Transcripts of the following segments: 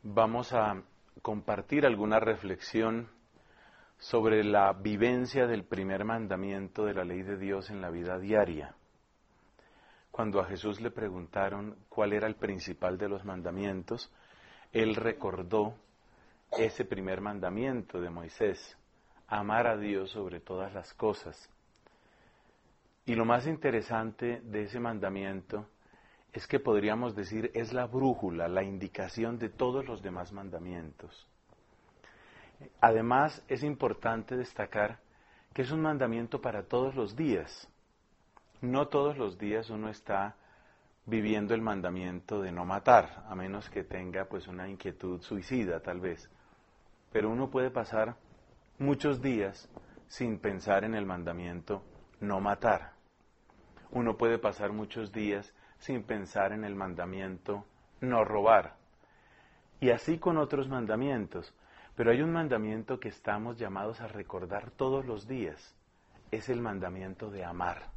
Vamos a compartir alguna reflexión sobre la vivencia del primer mandamiento de la ley de Dios en la vida diaria. Cuando a Jesús le preguntaron cuál era el principal de los mandamientos, Él recordó ese primer mandamiento de Moisés, amar a Dios sobre todas las cosas. Y lo más interesante de ese mandamiento es que podríamos decir es la brújula, la indicación de todos los demás mandamientos. Además, es importante destacar que es un mandamiento para todos los días. No todos los días uno está viviendo el mandamiento de no matar, a menos que tenga pues una inquietud suicida tal vez. Pero uno puede pasar muchos días sin pensar en el mandamiento no matar. Uno puede pasar muchos días sin pensar en el mandamiento no robar. Y así con otros mandamientos. Pero hay un mandamiento que estamos llamados a recordar todos los días. Es el mandamiento de amar.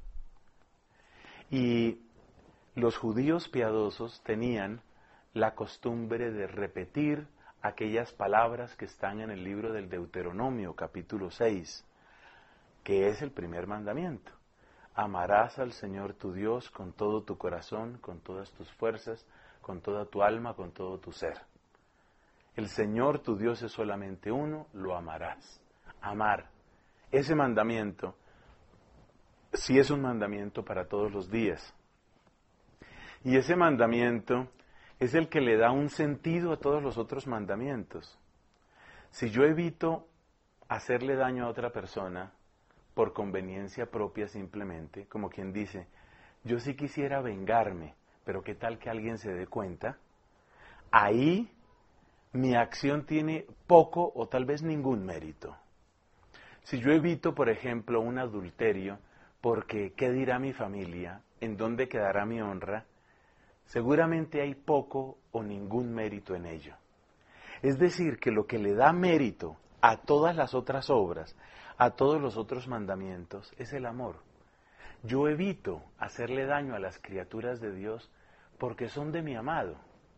Y los judíos piadosos tenían la costumbre de repetir aquellas palabras que están en el libro del Deuteronomio, capítulo 6, que es el primer mandamiento. Amarás al Señor tu Dios con todo tu corazón, con todas tus fuerzas, con toda tu alma, con todo tu ser. El Señor tu Dios es solamente uno, lo amarás. Amar. Ese mandamiento sí es un mandamiento para todos los días. Y ese mandamiento es el que le da un sentido a todos los otros mandamientos. Si yo evito hacerle daño a otra persona por conveniencia propia simplemente, como quien dice, yo sí quisiera vengarme, pero ¿qué tal que alguien se dé cuenta? Ahí mi acción tiene poco o tal vez ningún mérito. Si yo evito, por ejemplo, un adulterio, porque ¿qué dirá mi familia? ¿En dónde quedará mi honra? Seguramente hay poco o ningún mérito en ello. Es decir, que lo que le da mérito a todas las otras obras, a todos los otros mandamientos, es el amor. Yo evito hacerle daño a las criaturas de Dios porque son de mi amado.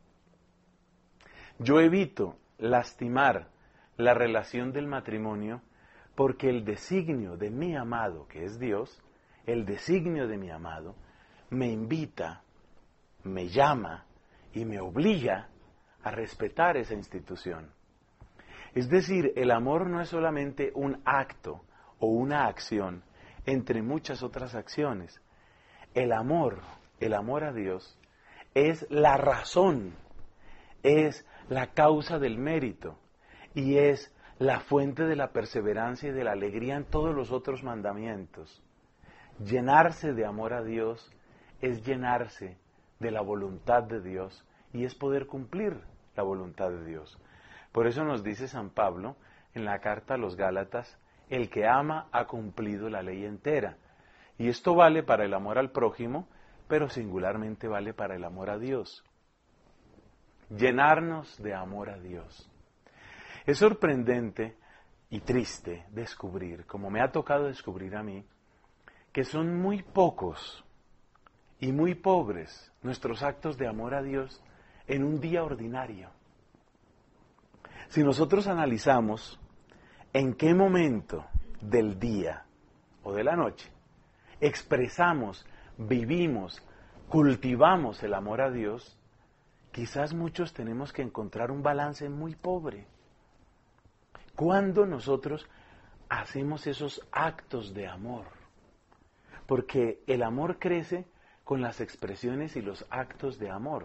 Yo evito lastimar la relación del matrimonio porque el designio de mi amado, que es Dios, el designio de mi amado, me invita, me llama y me obliga a respetar esa institución. Es decir, el amor no es solamente un acto o una acción entre muchas otras acciones. El amor a Dios, es la razón, es la causa del mérito y es la fuente de la perseverancia y de la alegría en todos los otros mandamientos. Llenarse de amor a Dios es llenarse de la voluntad de Dios y es poder cumplir la voluntad de Dios. Por eso nos dice San Pablo en la carta a los Gálatas, el que ama ha cumplido la ley entera. Y esto vale para el amor al prójimo, pero singularmente vale para el amor a Dios. Llenarnos de amor a Dios. Es sorprendente y triste descubrir, como me ha tocado descubrir a mí, que son muy pocos y muy pobres nuestros actos de amor a Dios en un día ordinario. Si nosotros analizamos en qué momento del día o de la noche expresamos, vivimos, cultivamos el amor a Dios, quizás muchos tenemos que encontrar un balance muy pobre. ¿Cuándo nosotros hacemos esos actos de amor? Porque el amor crece con las expresiones y los actos de amor.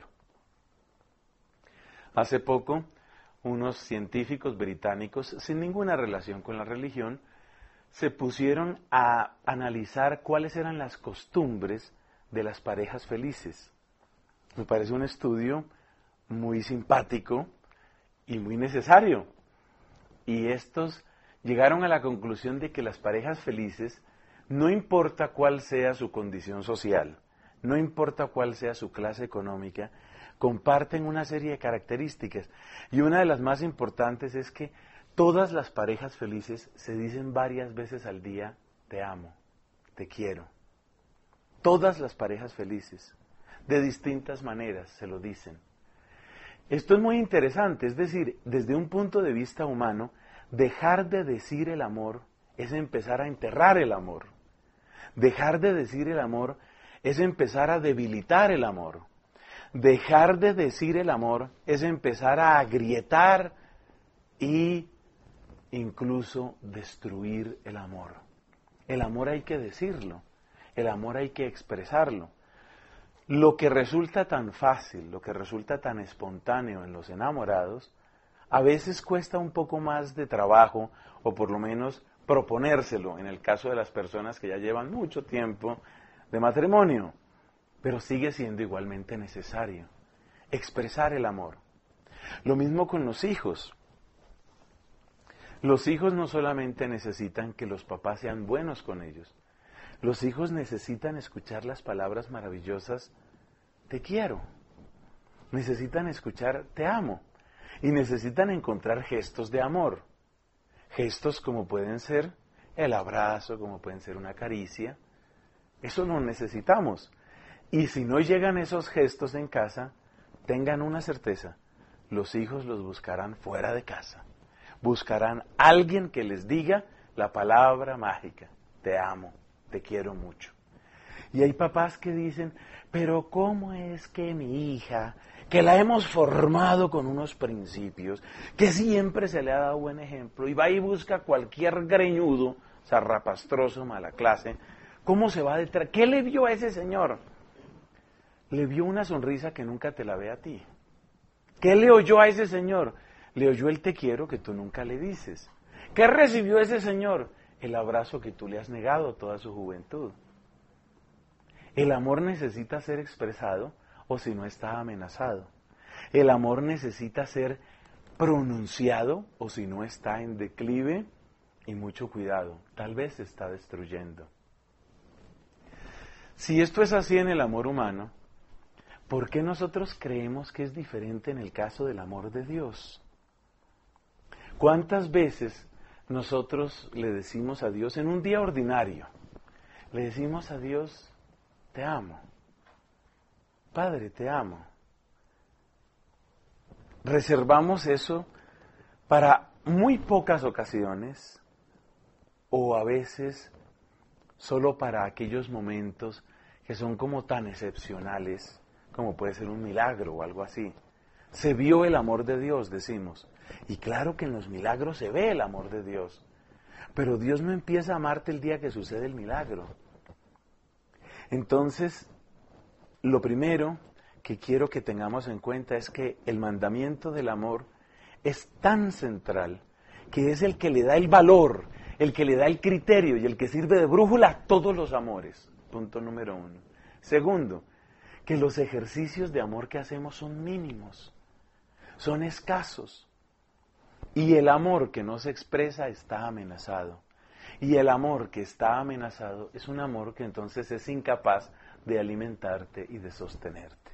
Hace poco, unos científicos británicos, sin ninguna relación con la religión, se pusieron a analizar cuáles eran las costumbres de las parejas felices. Me parece un estudio muy simpático y muy necesario. Y estos llegaron a la conclusión de que las parejas felices, no importa cuál sea su condición social, no importa cuál sea su clase económica, comparten una serie de características. Y una de las más importantes es que todas las parejas felices se dicen varias veces al día, te amo, te quiero. Todas las parejas felices, de distintas maneras, se lo dicen. Esto es muy interesante, es decir, desde un punto de vista humano, dejar de decir el amor es empezar a enterrar el amor. Dejar de decir el amor es empezar a debilitar el amor. Dejar de decir el amor es empezar a agrietar y incluso destruir el amor. El amor hay que decirlo, el amor hay que expresarlo. Lo que resulta tan fácil, lo que resulta tan espontáneo en los enamorados, a veces cuesta un poco más de trabajo, o por lo menos proponérselo, en el caso de las personas que ya llevan mucho tiempo de matrimonio, pero sigue siendo igualmente necesario expresar el amor. Lo mismo con los hijos. Los hijos no solamente necesitan que los papás sean buenos con ellos, los hijos necesitan escuchar las palabras maravillosas, te quiero. Necesitan escuchar, te amo. Y necesitan encontrar gestos de amor. Gestos como pueden ser el abrazo, como pueden ser una caricia. Eso lo necesitamos. Y si no llegan esos gestos en casa, tengan una certeza, los hijos los buscarán fuera de casa. Buscarán a alguien que les diga la palabra mágica, te amo, te quiero mucho. Y hay papás que dicen, pero ¿cómo es que mi hija, que la hemos formado con unos principios, que siempre se le ha dado buen ejemplo, y va y busca cualquier greñudo, zarrapastroso, mala clase, ¿cómo se va detrás? ¿Qué le vio a ese señor? Le vio una sonrisa que nunca te la ve a ti. ¿Qué le oyó a ese señor? Le oyó el te quiero que tú nunca le dices. ¿Qué recibió ese señor? El abrazo que tú le has negado toda su juventud. El amor necesita ser expresado o si no está amenazado. El amor necesita ser pronunciado o si no está en declive y mucho cuidado, tal vez se está destruyendo. Si esto es así en el amor humano, ¿por qué nosotros creemos que es diferente en el caso del amor de Dios? ¿Cuántas veces nosotros le decimos a Dios en un día ordinario? Le decimos a Dios, te amo. Padre, te amo. Reservamos eso para muy pocas ocasiones o a veces solo para aquellos momentos que son como tan excepcionales como puede ser un milagro o algo así. Se vio el amor de Dios, decimos. Y claro que en los milagros se ve el amor de Dios. Pero Dios no empieza a amarte el día que sucede el milagro. Entonces, lo primero que quiero que tengamos en cuenta es que el mandamiento del amor es tan central que es el que le da el valor, el que le da el criterio y el que sirve de brújula a todos los amores. Punto número 1. Segundo, que los ejercicios de amor que hacemos son mínimos, son escasos. Y el amor que no se expresa está amenazado. Y el amor que está amenazado es un amor que entonces es incapaz de alimentarte y de sostenerte.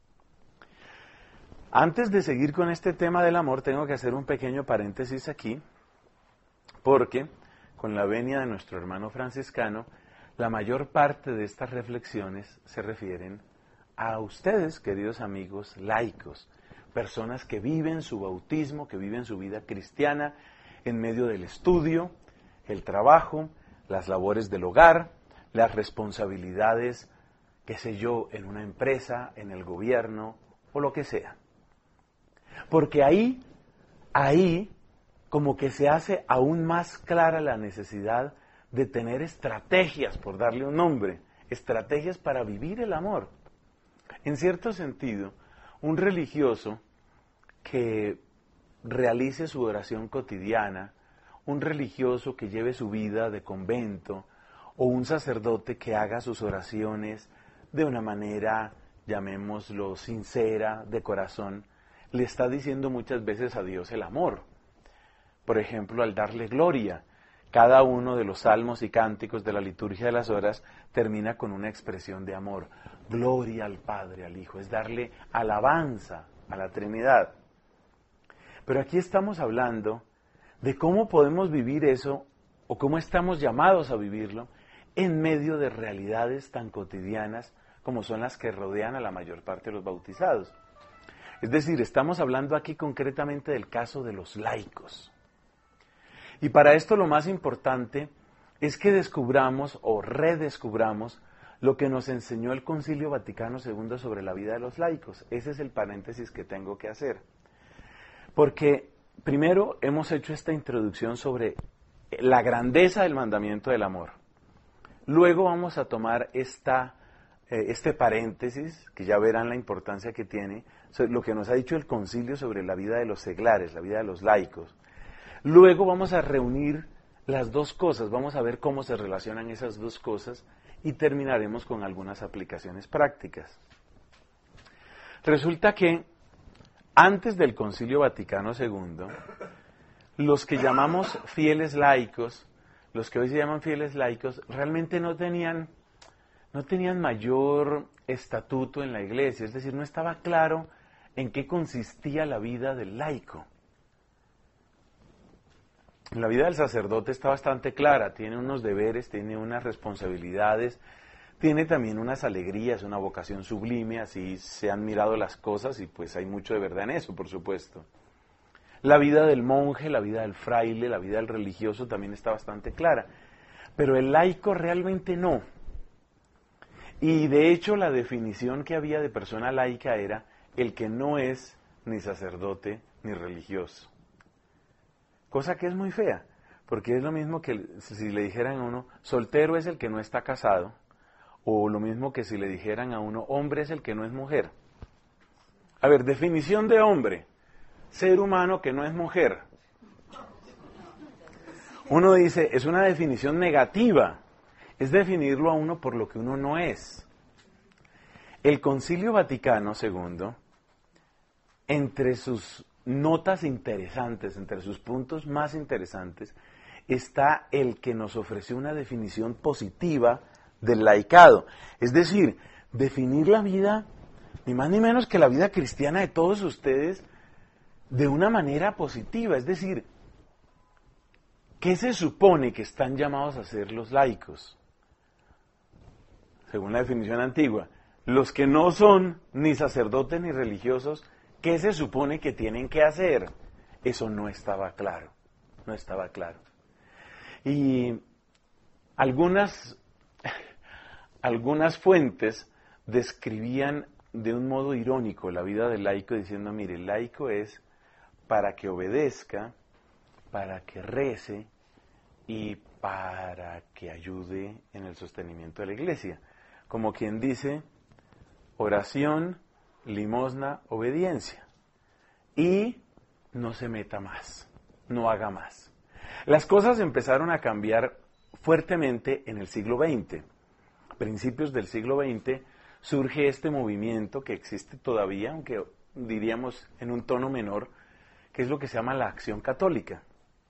Antes de seguir con este tema del amor, tengo que hacer un pequeño paréntesis aquí, porque con la venia de nuestro hermano franciscano, la mayor parte de estas reflexiones se refieren a ustedes, queridos amigos laicos, personas que viven su bautismo, que viven su vida cristiana en medio del estudio, el trabajo, las labores del hogar, las responsabilidades, qué sé yo, en una empresa, en el gobierno o lo que sea. Porque ahí como que se hace aún más clara la necesidad de tener estrategias, por darle un nombre, estrategias para vivir el amor. En cierto sentido, un religioso que realice su oración cotidiana, un religioso que lleve su vida de convento, o un sacerdote que haga sus oraciones de una manera, llamémoslo, sincera, de corazón, le está diciendo muchas veces a Dios el amor. Por ejemplo, al darle gloria. Cada uno de los salmos y cánticos de la liturgia de las horas termina con una expresión de amor. Gloria al Padre, al Hijo, es darle alabanza a la Trinidad. Pero aquí estamos hablando de cómo podemos vivir eso, o cómo estamos llamados a vivirlo, en medio de realidades tan cotidianas como son las que rodean a la mayor parte de los bautizados. Es decir, estamos hablando aquí concretamente del caso de los laicos. Y para esto lo más importante es que descubramos o redescubramos lo que nos enseñó el Concilio Vaticano II sobre la vida de los laicos. Ese es el paréntesis que tengo que hacer. Porque primero hemos hecho esta introducción sobre la grandeza del mandamiento del amor. Luego vamos a tomar este paréntesis, que ya verán la importancia que tiene, lo que nos ha dicho el concilio sobre la vida de los seglares, la vida de los laicos. Luego vamos a reunir las dos cosas, vamos a ver cómo se relacionan esas dos cosas y terminaremos con algunas aplicaciones prácticas. Resulta que antes del Concilio Vaticano II, los que llamamos fieles laicos, los que hoy se llaman fieles laicos, realmente no tenían mayor estatuto en la iglesia, es decir, no estaba claro en qué consistía la vida del laico. La vida del sacerdote está bastante clara, tiene unos deberes, tiene unas responsabilidades, tiene también unas alegrías, una vocación sublime, así se han mirado las cosas y pues hay mucho de verdad en eso, por supuesto. La vida del monje, la vida del fraile, la vida del religioso también está bastante clara, pero el laico realmente no. Y de hecho la definición que había de persona laica era el que no es ni sacerdote ni religioso. Cosa que es muy fea, porque es lo mismo que si le dijeran a uno, soltero es el que no está casado, o lo mismo que si le dijeran a uno, hombre es el que no es mujer. A ver, definición de hombre, ser humano que no es mujer. Uno dice, es una definición negativa, es definirlo a uno por lo que uno no es. El Concilio Vaticano II, entre sus notas interesantes, entre sus puntos más interesantes, está el que nos ofreció una definición positiva del laicado. Es decir, definir la vida, ni más ni menos que la vida cristiana de todos ustedes, de una manera positiva. Es decir, ¿qué se supone que están llamados a ser los laicos? Según la definición antigua, los que no son ni sacerdotes ni religiosos, ¿qué se supone que tienen que hacer? Eso no estaba claro, no estaba claro. Y algunas fuentes describían de un modo irónico la vida del laico diciendo, mire, el laico es para que obedezca, para que rece y para que ayude en el sostenimiento de la iglesia. Como quien dice, oración, limosna, obediencia. Y no se meta más, no haga más. Las cosas empezaron a cambiar fuertemente en el siglo XX. A principios del siglo XX surge este movimiento que existe todavía, aunque diríamos en un tono menor, que es lo que se llama la Acción Católica.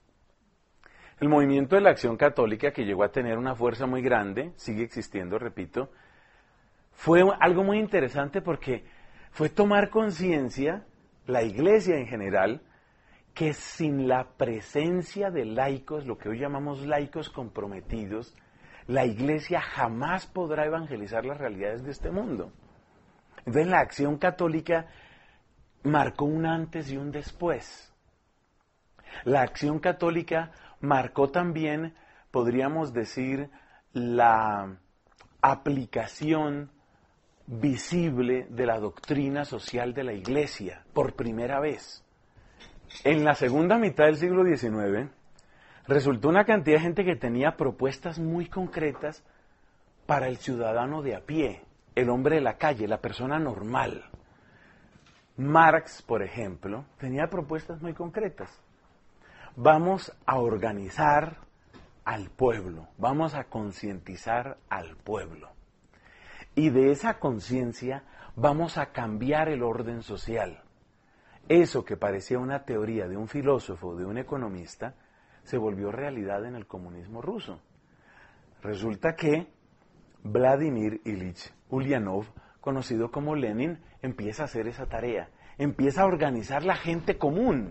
El movimiento de la Acción Católica, que llegó a tener una fuerza muy grande, sigue existiendo, repito, fue algo muy interesante porque fue tomar conciencia, la Iglesia en general, que sin la presencia de laicos, lo que hoy llamamos laicos comprometidos, la Iglesia jamás podrá evangelizar las realidades de este mundo. Entonces la Acción Católica marcó un antes y un después. La Acción Católica marcó también, podríamos decir, la aplicación visible de la doctrina social de la Iglesia, por primera vez. En la segunda mitad del siglo XIX, resultó una cantidad de gente que tenía propuestas muy concretas para el ciudadano de a pie, el hombre de la calle, la persona normal. Marx, por ejemplo, tenía propuestas muy concretas. Vamos a organizar al pueblo, vamos a concientizar al pueblo. Y de esa conciencia vamos a cambiar el orden social. Eso que parecía una teoría de un filósofo, de un economista, se volvió realidad en el comunismo ruso. Resulta que Vladimir Ilich Ulyanov, conocido como Lenin, empieza a hacer esa tarea, empieza a organizar la gente común.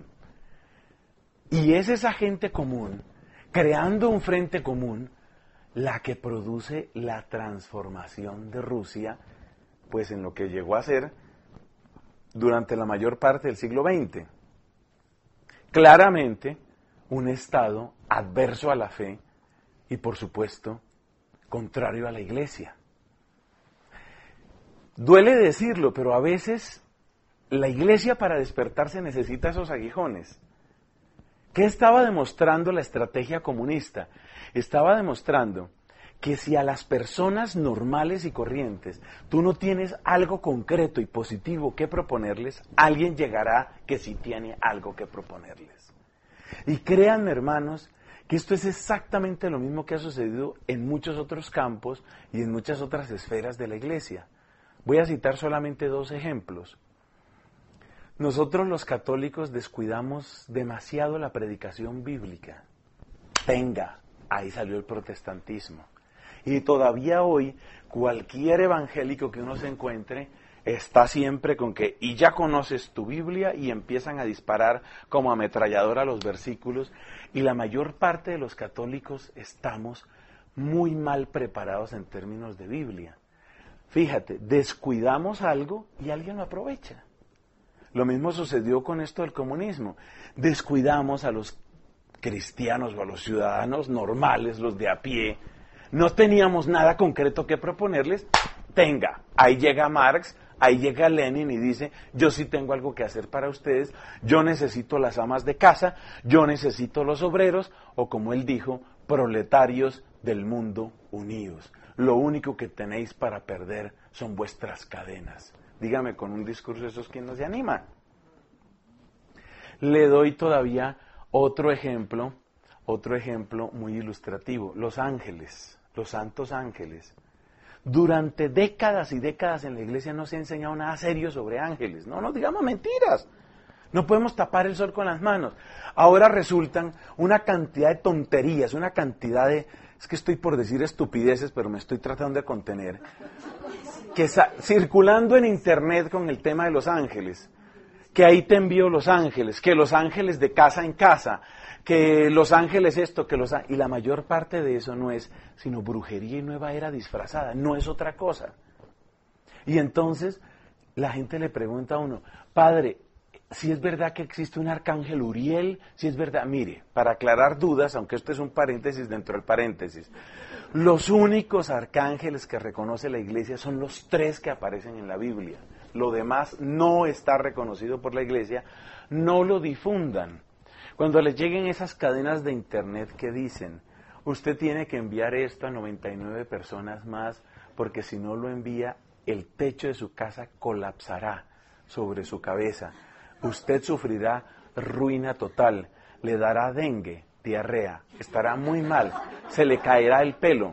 Y es esa gente común, creando un frente común, la que produce la transformación de Rusia, pues en lo que llegó a ser durante la mayor parte del siglo XX. Claramente, un Estado adverso a la fe y, por supuesto, contrario a la Iglesia. Duele decirlo, pero a veces la Iglesia para despertarse necesita esos aguijones. ¿Qué estaba demostrando la estrategia comunista? Estaba demostrando que si a las personas normales y corrientes tú no tienes algo concreto y positivo que proponerles, alguien llegará que sí tiene algo que proponerles. Y créanme, hermanos, que esto es exactamente lo mismo que ha sucedido en muchos otros campos y en muchas otras esferas de la Iglesia. Voy a citar solamente 2 ejemplos. Nosotros los católicos descuidamos demasiado la predicación bíblica. Venga, ahí salió el protestantismo. Y todavía hoy, cualquier evangélico que uno se encuentre está siempre con que, y ya conoces tu Biblia, y empiezan a disparar como ametralladora los versículos, y la mayor parte de los católicos estamos muy mal preparados en términos de Biblia. Fíjate, descuidamos algo y alguien lo aprovecha. Lo mismo sucedió con esto del comunismo. Descuidamos a los cristianos o a los ciudadanos normales, los de a pie. No teníamos nada concreto que proponerles. Tenga, ahí llega Marx, ahí llega Lenin y dice, yo sí tengo algo que hacer para ustedes, yo necesito las amas de casa, yo necesito los obreros, o como él dijo, proletarios del mundo unidos. Lo único que tenéis para perder son vuestras cadenas. Dígame con un discurso de esos, ¿quién no se anima? Le doy todavía otro ejemplo muy ilustrativo. Los ángeles, los santos ángeles. Durante décadas y décadas en la iglesia no se ha enseñado nada serio sobre ángeles. No nos digamos mentiras. No podemos tapar el sol con las manos. Ahora resultan una cantidad de tonterías, una cantidad de... Es que estoy por decir estupideces, pero me estoy tratando de contener. Que circulando en internet con el tema de los ángeles. Que ahí te envío los ángeles, que los ángeles de casa en casa, que los ángeles esto, que los ángeles... Y la mayor parte de eso no es sino brujería y nueva era disfrazada, no es otra cosa. Y entonces la gente le pregunta a uno, padre, si es verdad que existe un arcángel Uriel, si es verdad, mire, para aclarar dudas, aunque esto es un paréntesis dentro del paréntesis, los únicos arcángeles que reconoce la iglesia son los 3 que aparecen en la Biblia. Lo demás no está reconocido por la iglesia, no lo difundan. Cuando les lleguen esas cadenas de internet que dicen, usted tiene que enviar esto a 99 personas más, porque si no lo envía, el techo de su casa colapsará sobre su cabeza. Usted sufrirá ruina total, le dará dengue, diarrea, estará muy mal, se le caerá el pelo.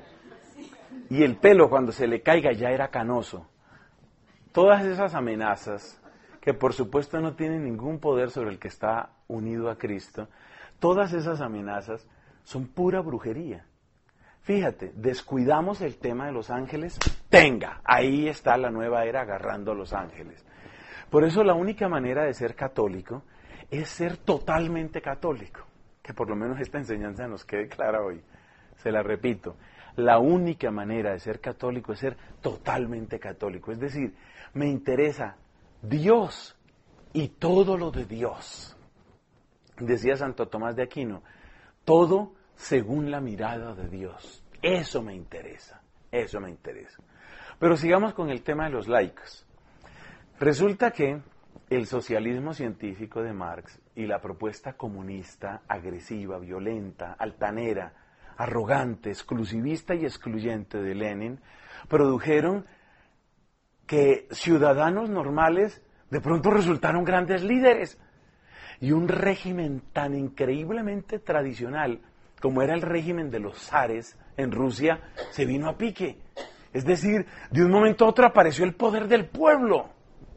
Y el pelo cuando se le caiga ya era canoso. Todas esas amenazas, que por supuesto no tienen ningún poder sobre el que está unido a Cristo, todas esas amenazas son pura brujería. Fíjate, descuidamos el tema de los ángeles, tenga, ahí está la nueva era agarrando a los ángeles. Por eso la única manera de ser católico es ser totalmente católico. Que por lo menos esta enseñanza nos quede clara hoy. Se la repito, la única manera de ser católico es ser totalmente católico. Es decir, me interesa Dios y todo lo de Dios. Decía Santo Tomás de Aquino, todo según la mirada de Dios. Eso me interesa, eso me interesa. Pero sigamos con el tema de los laicos. Resulta que el socialismo científico de Marx y la propuesta comunista, agresiva, violenta, altanera, arrogante, exclusivista y excluyente de Lenin, produjeron que ciudadanos normales de pronto resultaron grandes líderes. Y un régimen tan increíblemente tradicional como era el régimen de los zares en Rusia, se vino a pique. Es decir, de un momento a otro apareció el poder del pueblo.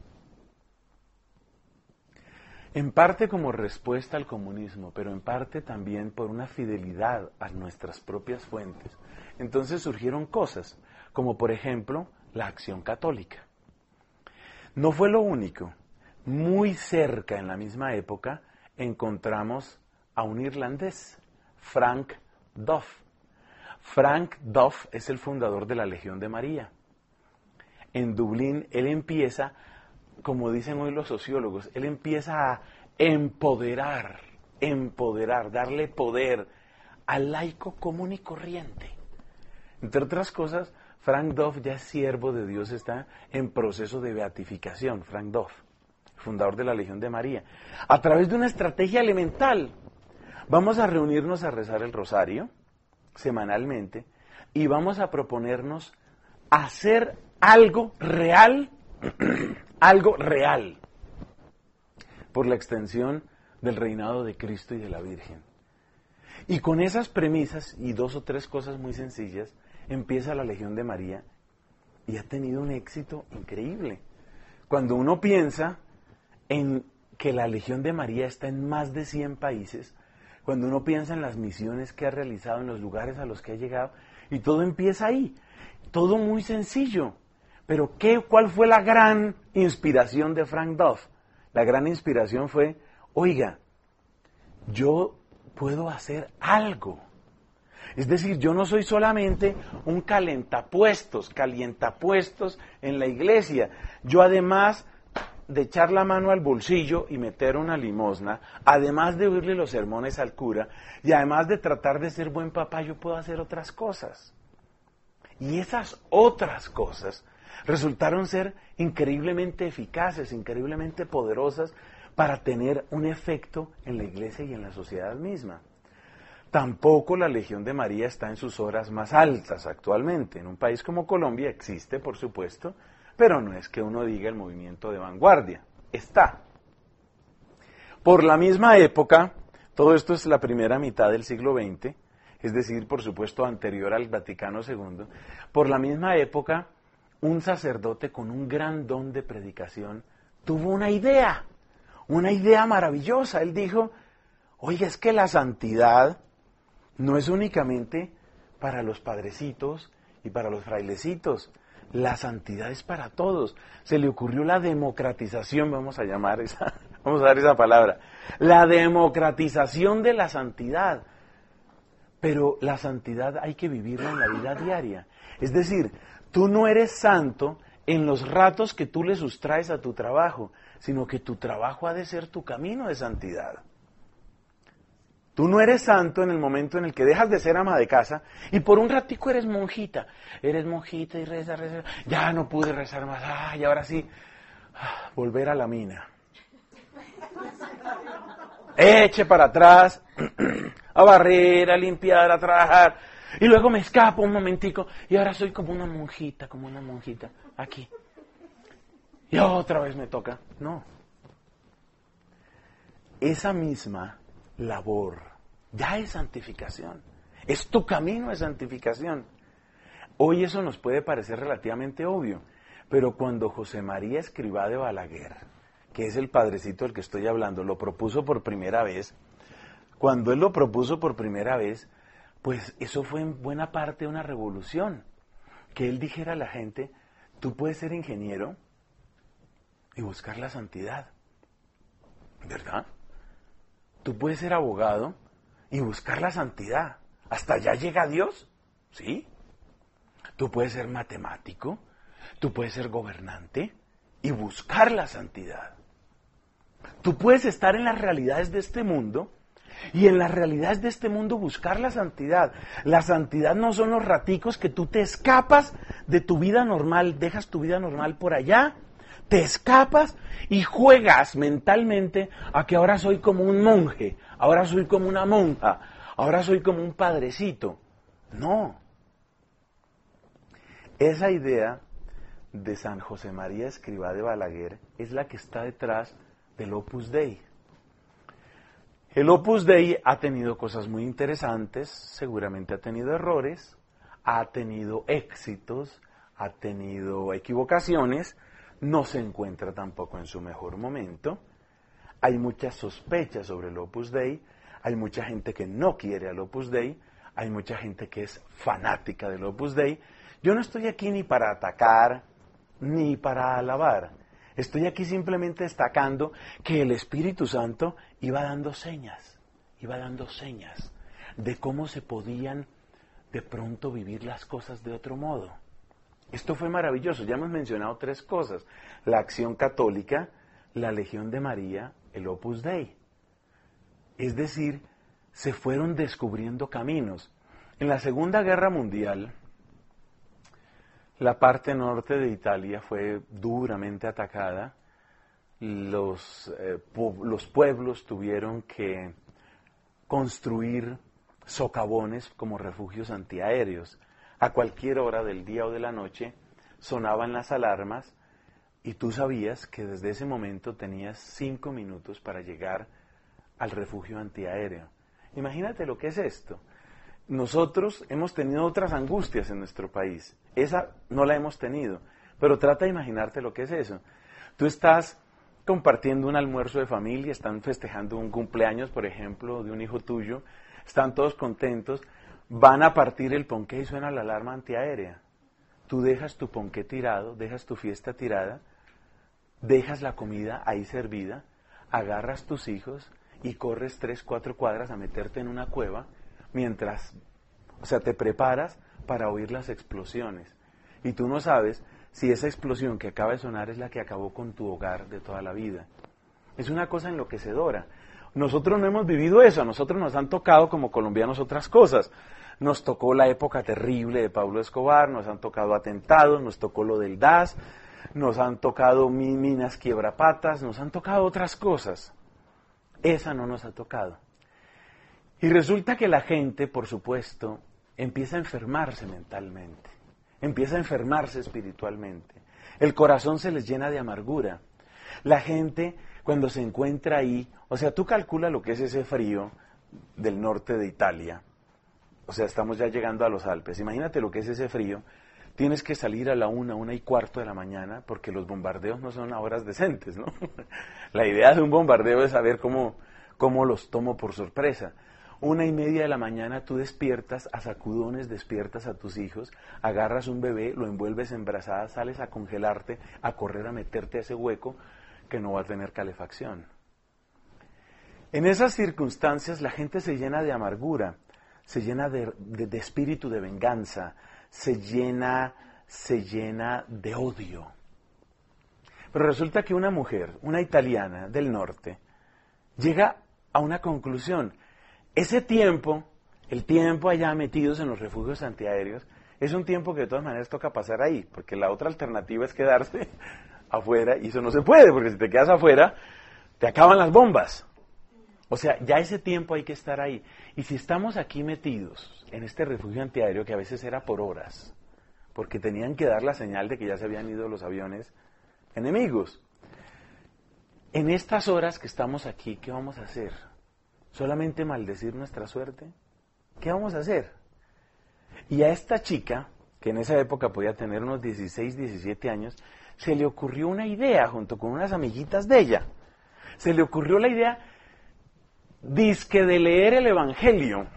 En parte como respuesta al comunismo, pero en parte también por una fidelidad a nuestras propias fuentes. Entonces surgieron cosas, como por ejemplo la Acción Católica. No fue lo único. Muy cerca, en la misma época, encontramos a un irlandés, Frank Duff. Frank Duff es el fundador de la Legión de María. En Dublín él empieza como dicen hoy los sociólogos, él empieza a empoderar, darle poder al laico común y corriente. Entre otras cosas, Frank Duff ya es siervo de Dios, está en proceso de beatificación, Frank Duff, fundador de la Legión de María. A través de una estrategia elemental, vamos a reunirnos a rezar el rosario semanalmente y vamos a proponernos hacer algo real, por la extensión del reinado de Cristo y de la Virgen. Y con esas premisas y 2 o 3 cosas muy sencillas, empieza la Legión de María y ha tenido un éxito increíble. Cuando uno piensa en que la Legión de María está en más de 100 países, cuando uno piensa en las misiones que ha realizado, en los lugares a los que ha llegado, y todo empieza ahí, todo muy sencillo. Pero ¿cuál fue la gran inspiración de Frank Duff? La gran inspiración fue, oiga, yo puedo hacer algo. Es decir, yo no soy solamente un calientapuestos en la iglesia. Yo además de echar la mano al bolsillo y meter una limosna, además de oírle los sermones al cura, y además de tratar de ser buen papá, yo puedo hacer otras cosas. Y esas otras cosas resultaron ser increíblemente eficaces, increíblemente poderosas para tener un efecto en la iglesia y en la sociedad misma. Tampoco la Legión de María está en sus horas más altas actualmente. En un país como Colombia existe, por supuesto, pero no es que uno diga el movimiento de vanguardia. Está. Por la misma época, todo esto es la primera mitad del siglo XX, es decir, por supuesto, anterior al Vaticano II, por la misma época, un sacerdote con un gran don de predicación tuvo una idea maravillosa. Él dijo, oye, es que la santidad no es únicamente para los padrecitos y para los frailecitos, la santidad es para todos. Se le ocurrió la democratización, vamos a dar esa palabra, la democratización de la santidad. Pero la santidad hay que vivirla en la vida diaria. Es decir, tú no eres santo en los ratos que tú le sustraes a tu trabajo, sino que tu trabajo ha de ser tu camino de santidad. Tú no eres santo en el momento en el que dejas de ser ama de casa y por un ratico eres monjita y reza, ya no pude rezar más, y ahora sí, volver a la mina. Eche para atrás, a barrer, a limpiar, a trabajar, y luego me escapo un momentico y ahora soy como una monjita, aquí. Y otra vez me toca. No. Esa misma labor ya es santificación. Es tu camino de santificación. Hoy eso nos puede parecer relativamente obvio, pero cuando José María Escrivá de Balaguer, que es el padrecito del que estoy hablando, lo propuso por primera vez, cuando él lo propuso por primera vez, pues eso fue en buena parte una revolución. Que él dijera a la gente, tú puedes ser ingeniero y buscar la santidad, ¿verdad? Tú puedes ser abogado y buscar la santidad. ¿Hasta allá llega Dios? ¿Sí? Tú puedes ser matemático, tú puedes ser gobernante y buscar la santidad. Tú puedes estar en las realidades de este mundo y en las realidades de este mundo buscar la santidad. La santidad no son los raticos que tú te escapas de tu vida normal, dejas tu vida normal por allá, te escapas y juegas mentalmente a que ahora soy como un monje, ahora soy como una monja, ahora soy como un padrecito. No. Esa idea de San José María Escrivá de Balaguer es la que está detrás del Opus Dei. El Opus Dei ha tenido cosas muy interesantes, seguramente ha tenido errores, ha tenido éxitos, ha tenido equivocaciones, no se encuentra tampoco en su mejor momento. Hay muchas sospechas sobre el Opus Dei, hay mucha gente que no quiere al Opus Dei, hay mucha gente que es fanática del Opus Dei. Yo no estoy aquí ni para atacar, ni para alabar. Estoy aquí simplemente destacando que el Espíritu Santo iba dando señas de cómo se podían de pronto vivir las cosas de otro modo. Esto fue maravilloso. Ya hemos mencionado 3 cosas: la Acción Católica, la Legión de María, el Opus Dei. Es decir, se fueron descubriendo caminos. En la Segunda Guerra Mundial, la parte norte de Italia fue duramente atacada. Los pueblos tuvieron que construir socavones como refugios antiaéreos. A cualquier hora del día o de la noche sonaban las alarmas y tú sabías que desde ese momento tenías 5 minutos para llegar al refugio antiaéreo. Imagínate lo que es esto. Nosotros hemos tenido otras angustias en nuestro país. Esa no la hemos tenido. Pero trata de imaginarte lo que es eso. Tú estás compartiendo un almuerzo de familia, están festejando un cumpleaños, por ejemplo, de un hijo tuyo, están todos contentos, van a partir el ponqué y suena la alarma antiaérea. Tú dejas tu ponqué tirado, dejas tu fiesta tirada, dejas la comida ahí servida, agarras tus hijos y corres 3, 4 cuadras a meterte en una cueva mientras, te preparas para oír las explosiones. Y tú no sabes si esa explosión que acaba de sonar es la que acabó con tu hogar de toda la vida. Es una cosa enloquecedora. Nosotros no hemos vivido eso, a nosotros nos han tocado como colombianos otras cosas. Nos tocó la época terrible de Pablo Escobar, nos han tocado atentados, nos tocó lo del DAS, nos han tocado minas quiebrapatas, nos han tocado otras cosas. Esa no nos ha tocado. Y resulta que la gente, por supuesto, empieza a enfermarse mentalmente, empieza a enfermarse espiritualmente. El corazón se les llena de amargura. La gente, cuando se encuentra ahí, tú calcula lo que es ese frío del norte de Italia. Estamos ya llegando a los Alpes. Imagínate lo que es ese frío. Tienes que salir a la 1:15 de la mañana porque los bombardeos no son a horas decentes, ¿no? La idea de un bombardeo es saber cómo los tomo por sorpresa. 1:30 de la mañana tú despiertas a sacudones, despiertas a tus hijos, agarras un bebé, lo envuelves en brazadas, sales a congelarte, a correr, a meterte a ese hueco que no va a tener calefacción. En esas circunstancias la gente se llena de amargura, se llena de espíritu de venganza, se llena de odio. Pero resulta que una mujer, una italiana del norte, llega a una conclusión. Ese tiempo, el tiempo allá metidos en los refugios antiaéreos, es un tiempo que de todas maneras toca pasar ahí, porque la otra alternativa es quedarse afuera, y eso no se puede, porque si te quedas afuera, te acaban las bombas. Ya ese tiempo hay que estar ahí. Y si estamos aquí metidos en este refugio antiaéreo, que a veces era por horas, porque tenían que dar la señal de que ya se habían ido los aviones enemigos. En estas horas que estamos aquí, ¿qué vamos a hacer? ¿Solamente maldecir nuestra suerte? ¿Qué vamos a hacer? Y a esta chica, que en esa época podía tener unos 16, 17 años, se le ocurrió una idea junto con unas amiguitas de ella. Se le ocurrió la idea dizque de leer el Evangelio.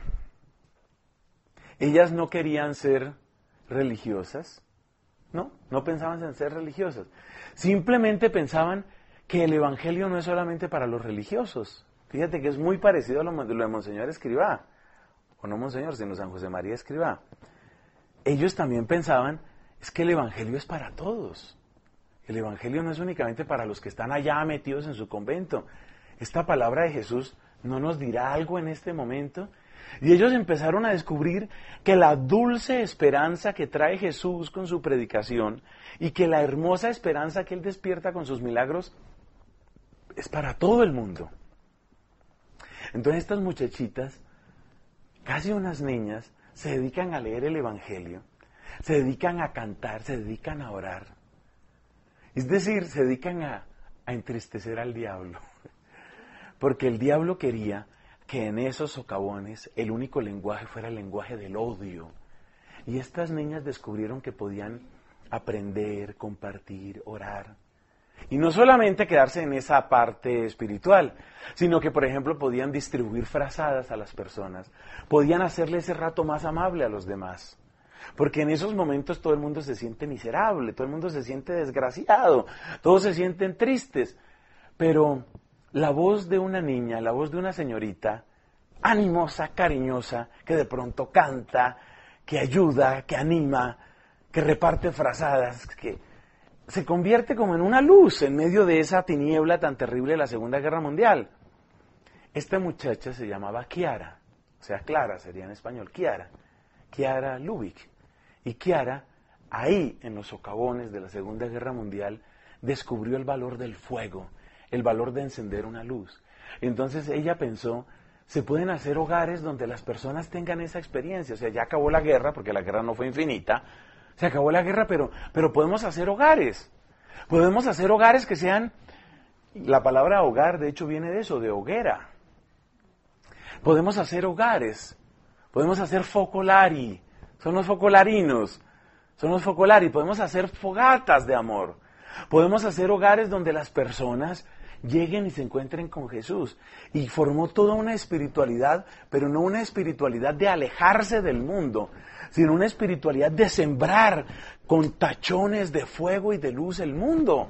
Ellas no querían ser religiosas, no pensaban en ser religiosas. Simplemente pensaban que el Evangelio no es solamente para los religiosos. Fíjate que es muy parecido a lo de Monseñor Escrivá, o no Monseñor, sino San José María Escrivá. Ellos también pensaban, es que el Evangelio es para todos. El Evangelio no es únicamente para los que están allá metidos en su convento. Esta palabra de Jesús no nos dirá algo en este momento. Y ellos empezaron a descubrir que la dulce esperanza que trae Jesús con su predicación y que la hermosa esperanza que Él despierta con sus milagros es para todo el mundo. Entonces estas muchachitas, casi unas niñas, se dedican a leer el Evangelio, se dedican a cantar, se dedican a orar. Es decir, se dedican a entristecer al diablo. Porque el diablo quería que en esos socavones el único lenguaje fuera el lenguaje del odio. Y estas niñas descubrieron que podían aprender, compartir, orar. Y no solamente quedarse en esa parte espiritual, sino que, por ejemplo, podían distribuir frazadas a las personas, podían hacerle ese rato más amable a los demás. Porque en esos momentos todo el mundo se siente miserable, todo el mundo se siente desgraciado, todos se sienten tristes. Pero la voz de una niña, la voz de una señorita, animosa, cariñosa, que de pronto canta, que ayuda, que anima, que reparte frazadas, que se convierte como en una luz en medio de esa tiniebla tan terrible de la Segunda Guerra Mundial. Esta muchacha se llamaba Kiara, o sea, Clara sería en español, Kiara Lubick. Y Kiara, ahí en los socavones de la Segunda Guerra Mundial, descubrió el valor del fuego, el valor de encender una luz. Entonces ella pensó, se pueden hacer hogares donde las personas tengan esa experiencia. O sea, ya acabó la guerra, porque la guerra no fue infinita. Se acabó la guerra, pero podemos hacer hogares. Podemos hacer hogares que sean... La palabra hogar, de hecho, viene de eso, de hoguera. Podemos hacer hogares. Podemos hacer focolari. Son los focolarinos. Son los focolari. Podemos hacer fogatas de amor. Podemos hacer hogares donde las personas lleguen y se encuentren con Jesús. Y formó toda una espiritualidad, pero no una espiritualidad de alejarse del mundo, sino una espiritualidad de sembrar con tachones de fuego y de luz el mundo.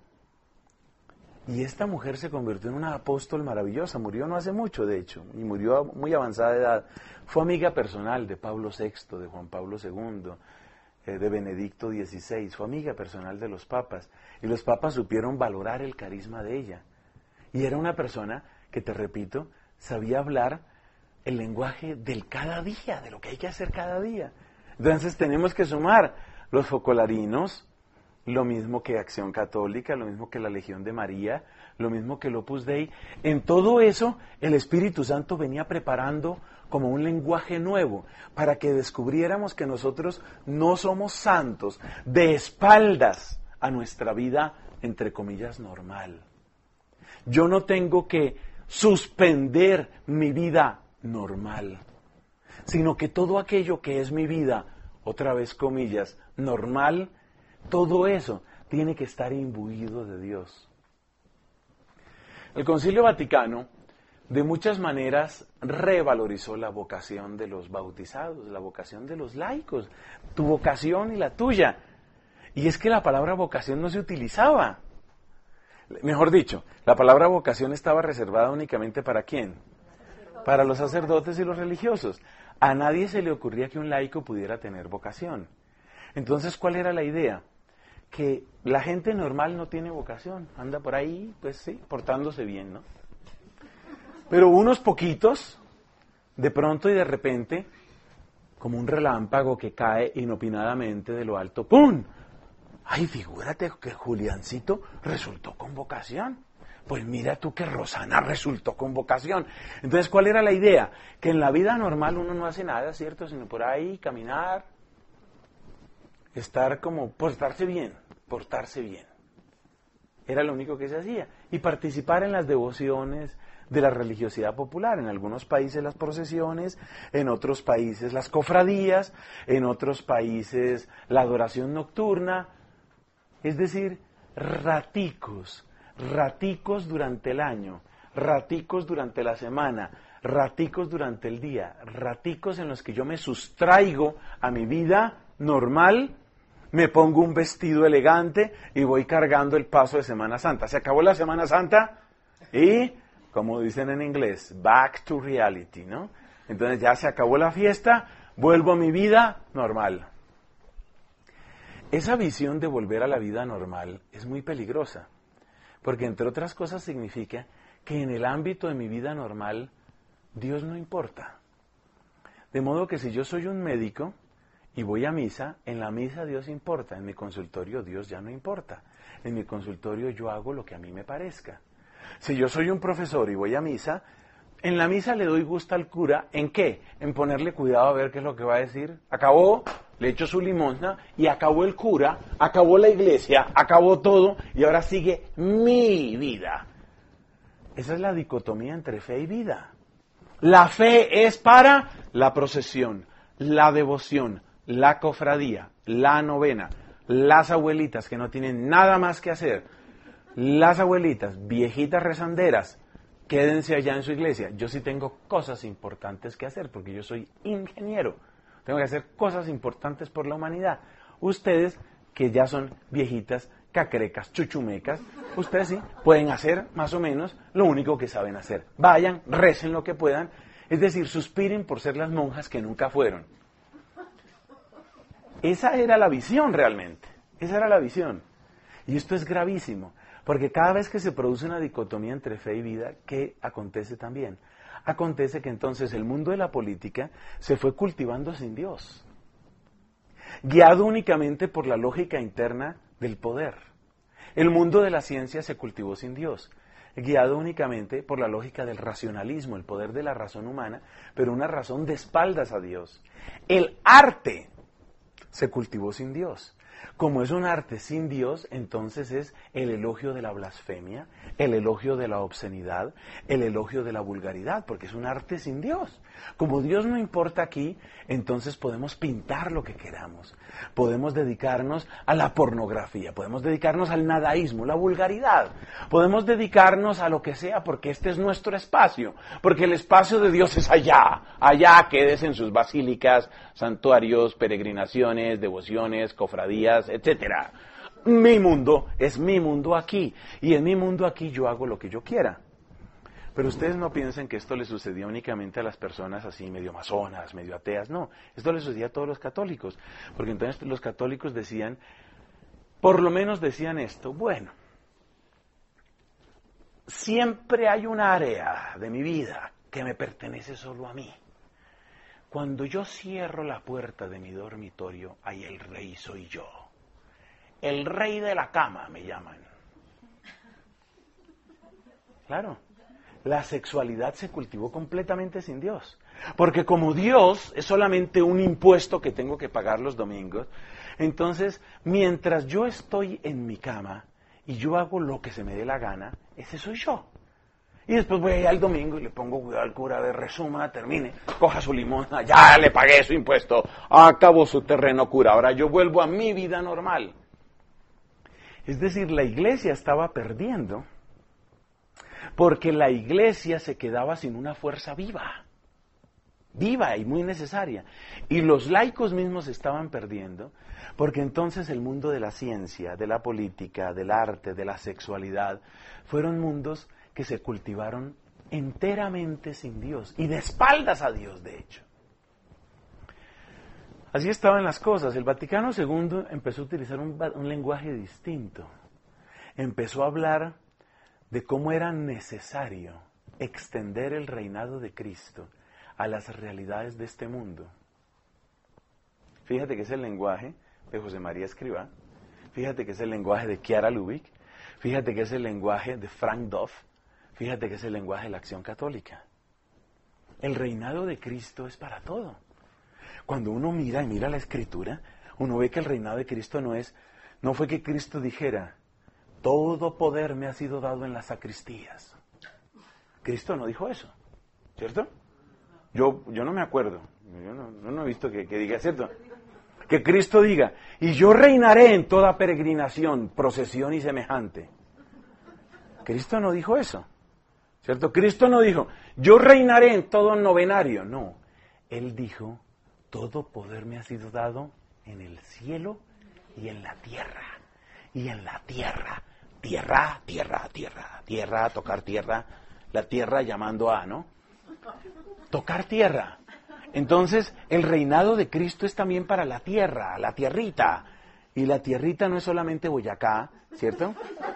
Y esta mujer se convirtió en una apóstol maravillosa, murió no hace mucho de hecho, y murió a muy avanzada edad. Fue amiga personal de Pablo VI, de Juan Pablo II, de Benedicto XVI, fue amiga personal de los papas, y los papas supieron valorar el carisma de ella. Y era una persona que, te repito, sabía hablar el lenguaje del cada día, de lo que hay que hacer cada día. Entonces tenemos que sumar los focolarinos, lo mismo que Acción Católica, lo mismo que la Legión de María, lo mismo que el Opus Dei. En todo eso, el Espíritu Santo venía preparando como un lenguaje nuevo, para que descubriéramos que nosotros no somos santos, de espaldas a nuestra vida, entre comillas, normal. Yo no tengo que suspender mi vida normal, sino que todo aquello que es mi vida, otra vez comillas, normal, todo eso tiene que estar imbuido de Dios. El Concilio Vaticano, de muchas maneras, revalorizó la vocación de los bautizados, la vocación de los laicos, tu vocación y la tuya. Y es que la palabra vocación no se utilizaba. Mejor dicho, la palabra vocación estaba reservada únicamente ¿para quién? Para los sacerdotes y los religiosos. A nadie se le ocurría que un laico pudiera tener vocación. Entonces, ¿cuál era la idea? Que la gente normal no tiene vocación, anda por ahí, pues sí, portándose bien, ¿no? Pero unos poquitos, de pronto y de repente, como un relámpago que cae inopinadamente de lo alto, ¡pum! ¡Ay, figúrate que Juliancito resultó con vocación! Pues mira tú que Rosana resultó con vocación. Entonces, ¿cuál era la idea? Que en la vida normal uno no hace nada, ¿cierto? Sino por ahí, caminar, estar como, portarse bien. Era lo único que se hacía. Y participar en las devociones de la religiosidad popular. En algunos países las procesiones, en otros países las cofradías, en otros países la adoración nocturna. Es decir, raticos durante el año, raticos durante la semana, raticos durante el día, raticos en los que yo me sustraigo a mi vida normal, me pongo un vestido elegante y voy cargando el paso de Semana Santa. Se acabó la Semana Santa y, como dicen en inglés, back to reality, ¿no? Entonces ya se acabó la fiesta, vuelvo a mi vida normal. Esa visión de volver a la vida normal es muy peligrosa, porque entre otras cosas significa que en el ámbito de mi vida normal Dios no importa. De modo que si yo soy un médico y voy a misa, en la misa Dios importa, en mi consultorio Dios ya no importa. En mi consultorio yo hago lo que a mí me parezca. Si yo soy un profesor y voy a misa, en la misa le doy gusto al cura, ¿en qué? En ponerle cuidado a ver qué es lo que va a decir. Acabó, le echo su limosna y acabó el cura, acabó la iglesia, acabó todo y ahora sigue mi vida. Esa es la dicotomía entre fe y vida. La fe es para la procesión, la devoción, la cofradía, la novena, las abuelitas que no tienen nada más que hacer, las abuelitas, viejitas rezanderas, quédense allá en su iglesia. Yo sí tengo cosas importantes que hacer porque yo soy ingeniero. Tengo que hacer cosas importantes por la humanidad. Ustedes, que ya son viejitas, cacrecas, chuchumecas, ustedes sí pueden hacer más o menos lo único que saben hacer. Vayan, recen lo que puedan, es decir, suspiren por ser las monjas que nunca fueron. Esa era la visión realmente. Esa era la visión. Y esto es gravísimo, porque cada vez que se produce una dicotomía entre fe y vida, ¿qué acontece también? Acontece que entonces el mundo de la política se fue cultivando sin Dios, guiado únicamente por la lógica interna del poder. El mundo de la ciencia se cultivó sin Dios, guiado únicamente por la lógica del racionalismo, el poder de la razón humana, pero una razón de espaldas a Dios. El arte se cultivó sin Dios. Como es un arte sin Dios, entonces es el elogio de la blasfemia, el elogio de la obscenidad, el elogio de la vulgaridad, porque es un arte sin Dios. Como Dios no importa aquí, entonces podemos pintar lo que queramos. Podemos dedicarnos a la pornografía, podemos dedicarnos al nadaísmo, la vulgaridad. Podemos dedicarnos a lo que sea, porque este es nuestro espacio, porque el espacio de Dios es allá. Allá quedes en sus basílicas, santuarios, peregrinaciones, devociones, cofradías, etcétera. Mi mundo es mi mundo aquí, y en mi mundo aquí yo hago lo que yo quiera. Pero ustedes no piensen que esto le sucedió únicamente a las personas así medio masonas, medio ateas, no, esto le sucedía a todos los católicos, porque entonces los católicos decían, por lo menos decían esto, bueno, siempre hay un área de mi vida que me pertenece solo a mí. Cuando yo cierro la puerta de mi dormitorio, ahí el rey soy yo. El rey de la cama me llaman. Claro, la sexualidad se cultivó completamente sin Dios. Porque como Dios es solamente un impuesto que tengo que pagar los domingos, entonces mientras yo estoy en mi cama y yo hago lo que se me dé la gana, ese soy yo. Y después voy allá el domingo y le pongo cuidado al cura, de resuma, termine, coja su limosna, ya le pagué su impuesto, acabó su terreno, cura, ahora yo vuelvo a mi vida normal. Es decir, la iglesia estaba perdiendo porque la iglesia se quedaba sin una fuerza viva y muy necesaria. Y los laicos mismos estaban perdiendo porque entonces el mundo de la ciencia, de la política, del arte, de la sexualidad, fueron mundos que se cultivaron enteramente sin Dios y de espaldas a Dios, de hecho. Así estaban las cosas. El Vaticano II empezó a utilizar un lenguaje distinto. Empezó a hablar de cómo era necesario extender el reinado de Cristo a las realidades de este mundo. Fíjate que es el lenguaje de José María Escrivá, fíjate que es el lenguaje de Chiara Lubich, fíjate que es el lenguaje de Frank Duff, fíjate que es el lenguaje de la Acción Católica. El reinado de Cristo es para todo. Cuando uno mira la Escritura, uno ve que el reinado de Cristo no fue que Cristo dijera, todo poder me ha sido dado en las sacristías. Cristo no dijo eso, ¿cierto? Yo no me acuerdo, yo no he visto que diga, ¿cierto? Que Cristo diga, y yo reinaré en toda peregrinación, procesión y semejante. Cristo no dijo eso, ¿cierto? Cristo no dijo, yo reinaré en todo novenario, no. Él dijo, todo poder me ha sido dado en el cielo y en la tierra. Y en la tierra, tierra, tocar tierra, la tierra llamando a, ¿no? Tocar tierra. Entonces, el reinado de Cristo es también para la tierra, la tierrita. Y la tierrita no es solamente Boyacá, ¿cierto?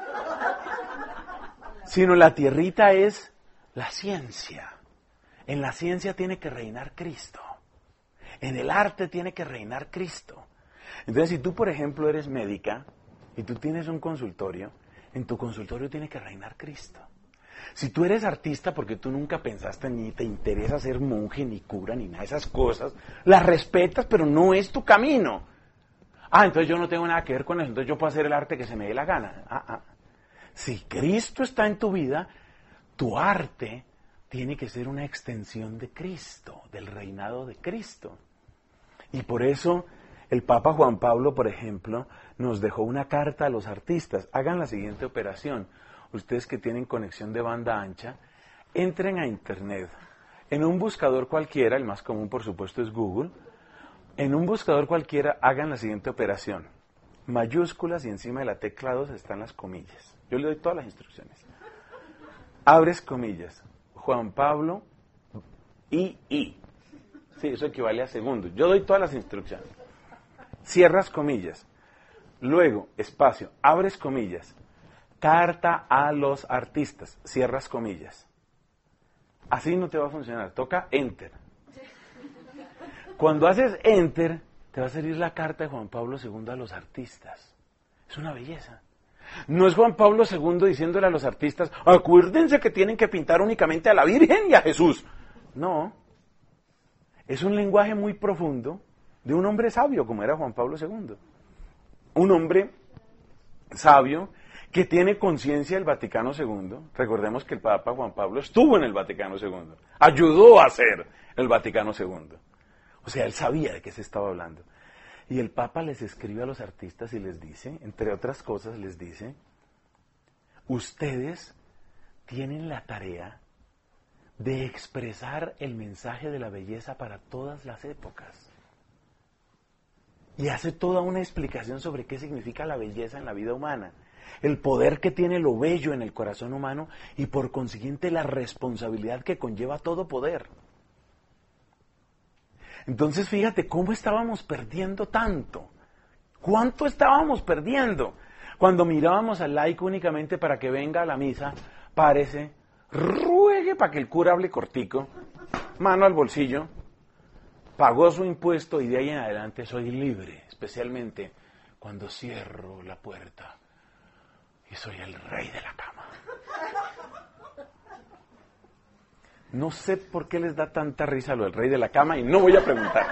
Sino la tierrita es la ciencia. En la ciencia tiene que reinar Cristo. En el arte tiene que reinar Cristo. Entonces, si tú, por ejemplo, eres médica y tú tienes un consultorio, en tu consultorio tiene que reinar Cristo. Si tú eres artista porque tú nunca pensaste ni te interesa ser monje, ni cura, ni nada de esas cosas, las respetas, pero no es tu camino. Entonces yo no tengo nada que ver con eso, entonces yo puedo hacer el arte que se me dé la gana. Si Cristo está en tu vida, tu arte tiene que ser una extensión de Cristo, del reinado de Cristo. Y por eso el Papa Juan Pablo, por ejemplo, nos dejó una carta a los artistas. Hagan la siguiente operación. Ustedes que tienen conexión de banda ancha, entren a Internet. En un buscador cualquiera, el más común por supuesto es Google, en un buscador cualquiera hagan la siguiente operación. Mayúsculas y encima de la tecla 2 están las comillas. Yo le doy todas las instrucciones. Abres comillas. Juan Pablo I. Sí, eso equivale a segundos. Yo doy todas las instrucciones. cierras comillas. Luego, espacio, abres comillas. Carta a los artistas, cierras comillas. Así no te va a funcionar, toca enter. Cuando haces enter, te va a salir la carta de Juan Pablo II a los artistas. Es una belleza. No es Juan Pablo II diciéndole a los artistas, acuérdense que tienen que pintar únicamente a la Virgen y a Jesús. No. Es un lenguaje muy profundo de un hombre sabio como era Juan Pablo II. Un hombre sabio que tiene conciencia del Vaticano II. Recordemos que el Papa Juan Pablo estuvo en el Vaticano II. Ayudó a hacer el Vaticano II. O sea, él sabía de qué se estaba hablando. Y el Papa les escribe a los artistas y les dice, entre otras cosas, les dice, ustedes tienen la tarea de expresar el mensaje de la belleza para todas las épocas. Y hace toda una explicación sobre qué significa la belleza en la vida humana, el poder que tiene lo bello en el corazón humano y por consiguiente la responsabilidad que conlleva todo poder. Entonces fíjate cómo estábamos perdiendo tanto. ¿Cuánto estábamos perdiendo? Cuando mirábamos al laico únicamente para que venga a la misa, párese, ruegue para que el cura hable cortico, mano al bolsillo, pagó su impuesto y de ahí en adelante soy libre, especialmente cuando cierro la puerta y soy el rey de la cama. No sé por qué les da tanta risa lo del rey de la cama y no voy a preguntar.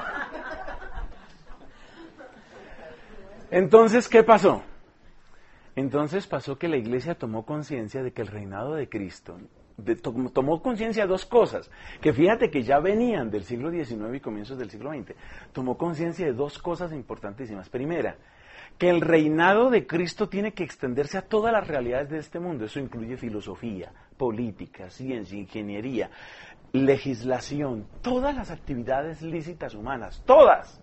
Entonces, ¿qué pasó? Entonces pasó que la iglesia tomó conciencia de que el reinado de Cristo, tomó conciencia de dos cosas, que fíjate que ya venían del siglo XIX y comienzos del siglo XX. Tomó conciencia de dos cosas importantísimas. Primera, que el reinado de Cristo tiene que extenderse a todas las realidades de este mundo. Eso incluye filosofía, política, ciencia, ingeniería, legislación, todas las actividades lícitas humanas, todas.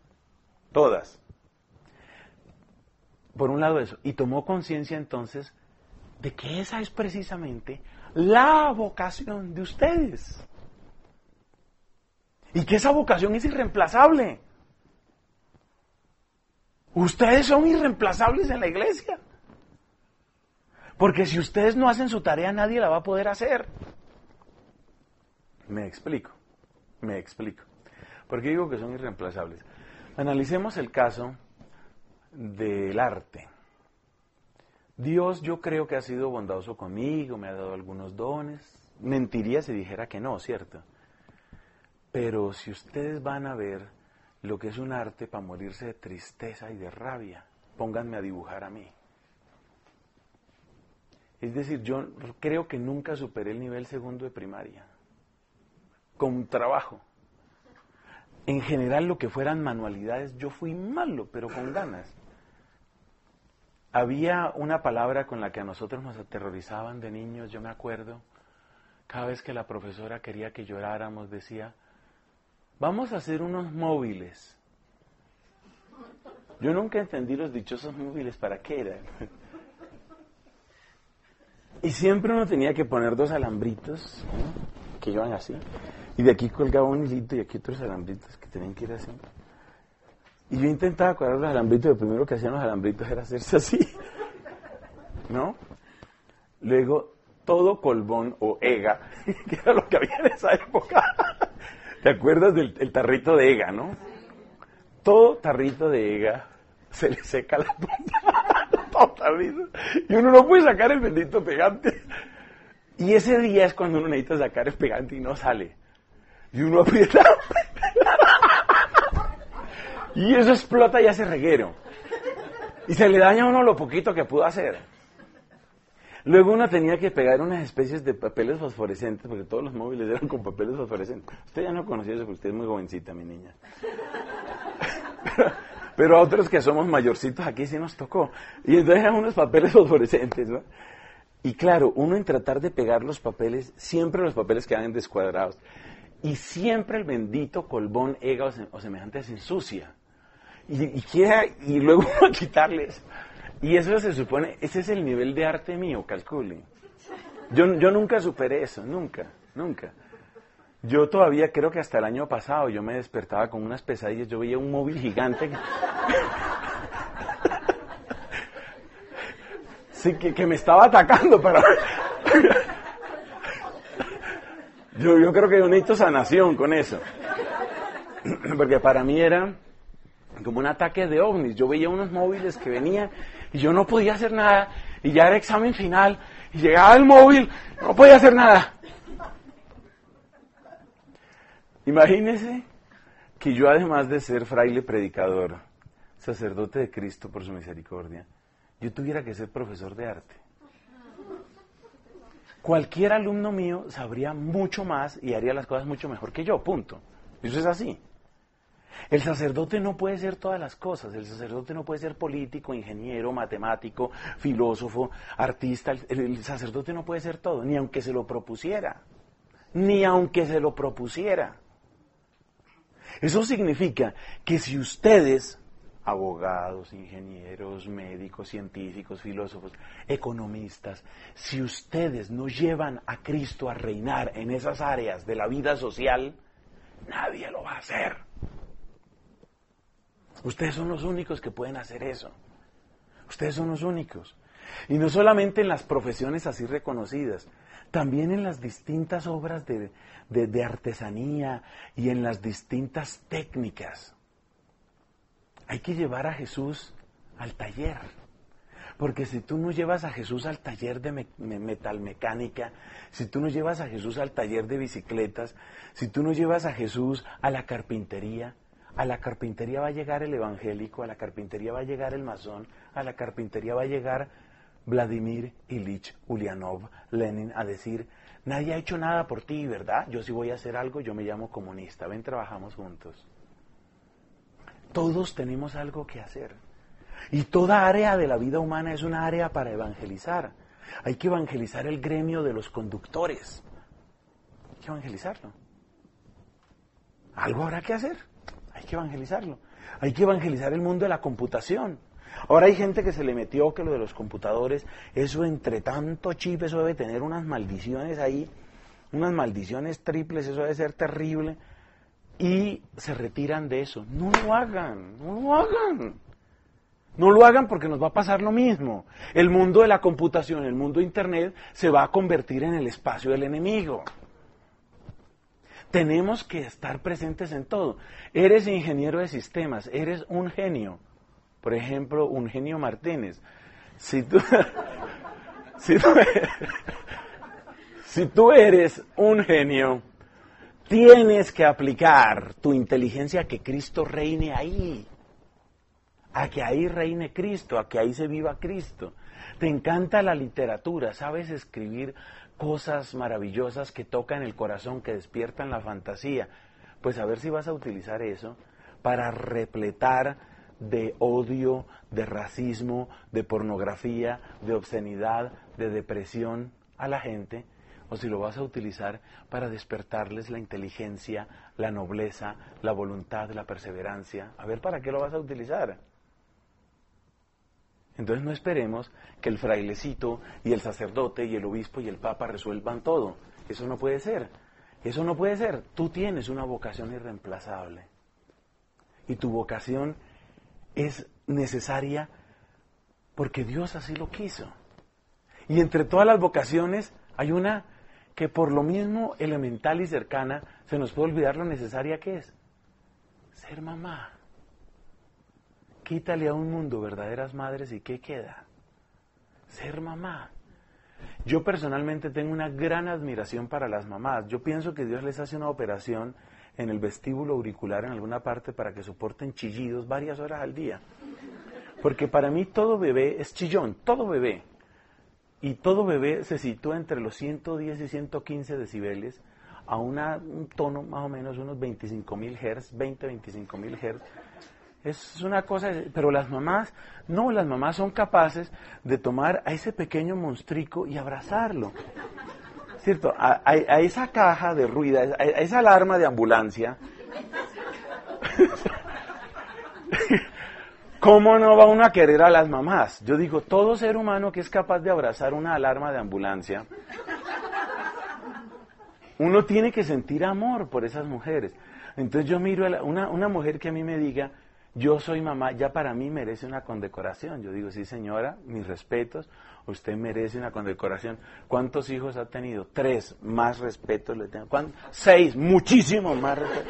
Por un lado eso, y tomó conciencia entonces de que esa es precisamente la vocación de ustedes. Y que esa vocación es irreemplazable. Ustedes son irreemplazables en la iglesia. Porque si ustedes no hacen su tarea, nadie la va a poder hacer. Me explico. ¿Por qué digo que son irreemplazables? Analicemos el caso del arte. Dios, yo creo que ha sido bondadoso conmigo, me ha dado algunos dones. Mentiría si dijera que no, ¿cierto? Pero si ustedes van a ver lo que es un arte para morirse de tristeza y de rabia, pónganme a dibujar a mí. Es decir, yo creo que nunca superé el nivel segundo de primaria. Con trabajo. En general, lo que fueran manualidades, yo fui malo, pero con ganas. Había una palabra con la que a nosotros nos aterrorizaban de niños, yo me acuerdo. Cada vez que la profesora quería que lloráramos, decía, vamos a hacer unos móviles. Yo nunca entendí los dichosos móviles, ¿para qué eran? Y siempre uno tenía que poner dos alambritos, ¿no?, que iban así. Y de aquí colgaba un hilito y aquí otros alambritos que tenían que ir así. Y yo intentaba colgar los alambritos, lo primero que hacían los alambritos era hacerse así, ¿no? Luego, todo colbón o ega, que era lo que había en esa época. ¿Te acuerdas del tarrito de ega, no? Todo tarrito de ega se le seca la punta. Todo tarrito. Y uno no puede sacar el bendito pegante. Y ese día es cuando uno necesita sacar el pegante y no sale. Y uno aprieta. Y eso explota y hace reguero. Y se le daña a uno lo poquito que pudo hacer. Luego uno tenía que pegar unas especies de papeles fosforescentes, porque todos los móviles eran con papeles fosforescentes. Usted ya no conocía eso porque usted es muy jovencita, mi niña. Pero a otros que somos mayorcitos aquí sí nos tocó. Y entonces eran unos papeles fosforescentes, ¿no? Y claro, uno en tratar de pegar los papeles, siempre los papeles quedan descuadrados. Y siempre el bendito colbón, ega o semejante se ensucia. Y luego uno a quitarles. Y eso se supone, ese es el nivel de arte mío, calculen. Yo nunca superé eso, nunca. Yo todavía creo que hasta el año pasado yo me despertaba con unas pesadillas, yo veía un móvil gigante sí, que me estaba atacando para... yo creo que yo necesito sanación con eso. Porque para mí era como un ataque de ovnis. Yo veía unos móviles que venían y yo no podía hacer nada. Y ya era examen final y llegaba el móvil, no podía hacer nada. Imagínese que yo, además de ser fraile predicador, sacerdote de Cristo por su misericordia, yo tuviera que ser profesor de arte. Cualquier alumno mío sabría mucho más y haría las cosas mucho mejor que yo, punto. Eso es así. El sacerdote no puede ser todas las cosas. El sacerdote no puede ser político, ingeniero, matemático, filósofo, artista. El sacerdote no puede ser todo, ni aunque se lo propusiera. Ni aunque se lo propusiera. Eso significa que si ustedes, abogados, ingenieros, médicos, científicos, filósofos, economistas, si ustedes no llevan a Cristo a reinar en esas áreas de la vida social, nadie lo va a hacer. Ustedes son los únicos que pueden hacer eso. Ustedes son los únicos. Y no solamente en las profesiones así reconocidas, también en las distintas obras de artesanía y en las distintas técnicas. Hay que llevar a Jesús al taller. Porque si tú no llevas a Jesús al taller de metalmecánica, si tú no llevas a Jesús al taller de bicicletas, si tú no llevas a Jesús a la carpintería va a llegar el evangélico, a la carpintería va a llegar el masón, a la carpintería va a llegar Vladimir Ilich Ulyanov, Lenin, a decir, nadie ha hecho nada por ti, ¿verdad? Yo sí voy a hacer algo, yo me llamo comunista, ven, trabajamos juntos. Todos tenemos algo que hacer. Y toda área de la vida humana es una área para evangelizar. Hay que evangelizar el gremio de los conductores. Hay que evangelizarlo. Algo habrá que hacer. Hay que evangelizarlo. Hay que evangelizar el mundo de la computación. Ahora hay gente que se le metió que lo de los computadores, eso entre tanto chip, eso debe tener unas maldiciones ahí, unas maldiciones triples, eso debe ser terrible. Y se retiran de eso. No lo hagan, no lo hagan. No lo hagan porque nos va a pasar lo mismo. El mundo de la computación, el mundo de Internet, se va a convertir en el espacio del enemigo. Tenemos que estar presentes en todo. Eres ingeniero de sistemas, eres un genio. Por ejemplo, un genio Martínez. Si tú eres un genio, tienes que aplicar tu inteligencia a que Cristo reine ahí. A que ahí reine Cristo, a que ahí se viva Cristo. Te encanta la literatura, sabes escribir cosas maravillosas que tocan el corazón, que despiertan la fantasía. Pues a ver si vas a utilizar eso para repletar de odio, de racismo, de pornografía, de obscenidad, de depresión a la gente, o si lo vas a utilizar para despertarles la inteligencia, la nobleza, la voluntad, la perseverancia. A ver, ¿para qué lo vas a utilizar? Entonces no esperemos que el frailecito y el sacerdote y el obispo y el papa resuelvan todo. Eso no puede ser. Eso no puede ser. Tú tienes una vocación irreemplazable. Y tu vocación es necesaria porque Dios así lo quiso. Y entre todas las vocaciones hay una que por lo mismo elemental y cercana se nos puede olvidar lo necesaria que es. Ser mamá. Quítale a un mundo verdaderas madres y ¿qué queda? Ser mamá. Yo personalmente tengo una gran admiración para las mamás. Yo pienso que Dios les hace una operación en el vestíbulo auricular en alguna parte para que soporten chillidos varias horas al día. Porque para mí todo bebé es chillón, todo bebé. Y todo bebé se sitúa entre los 110 y 115 decibeles a un tono más o menos unos 25.000 Hz, 25.000 Hz. Es una cosa, pero las mamás, no, las mamás son capaces de tomar a ese pequeño monstrico y abrazarlo. ¿Cierto? A esa caja de ruido, a esa alarma de ambulancia. ¿Cómo no va uno a querer a las mamás? Yo digo, todo ser humano que es capaz de abrazar una alarma de ambulancia, uno tiene que sentir amor por esas mujeres. Entonces yo miro a una mujer que a mí me diga, yo soy mamá, ya para mí merece una condecoración. Yo digo, sí señora, mis respetos, usted merece una condecoración. ¿Cuántos hijos ha tenido? 3, más respeto le tengo. 6, muchísimo más respeto.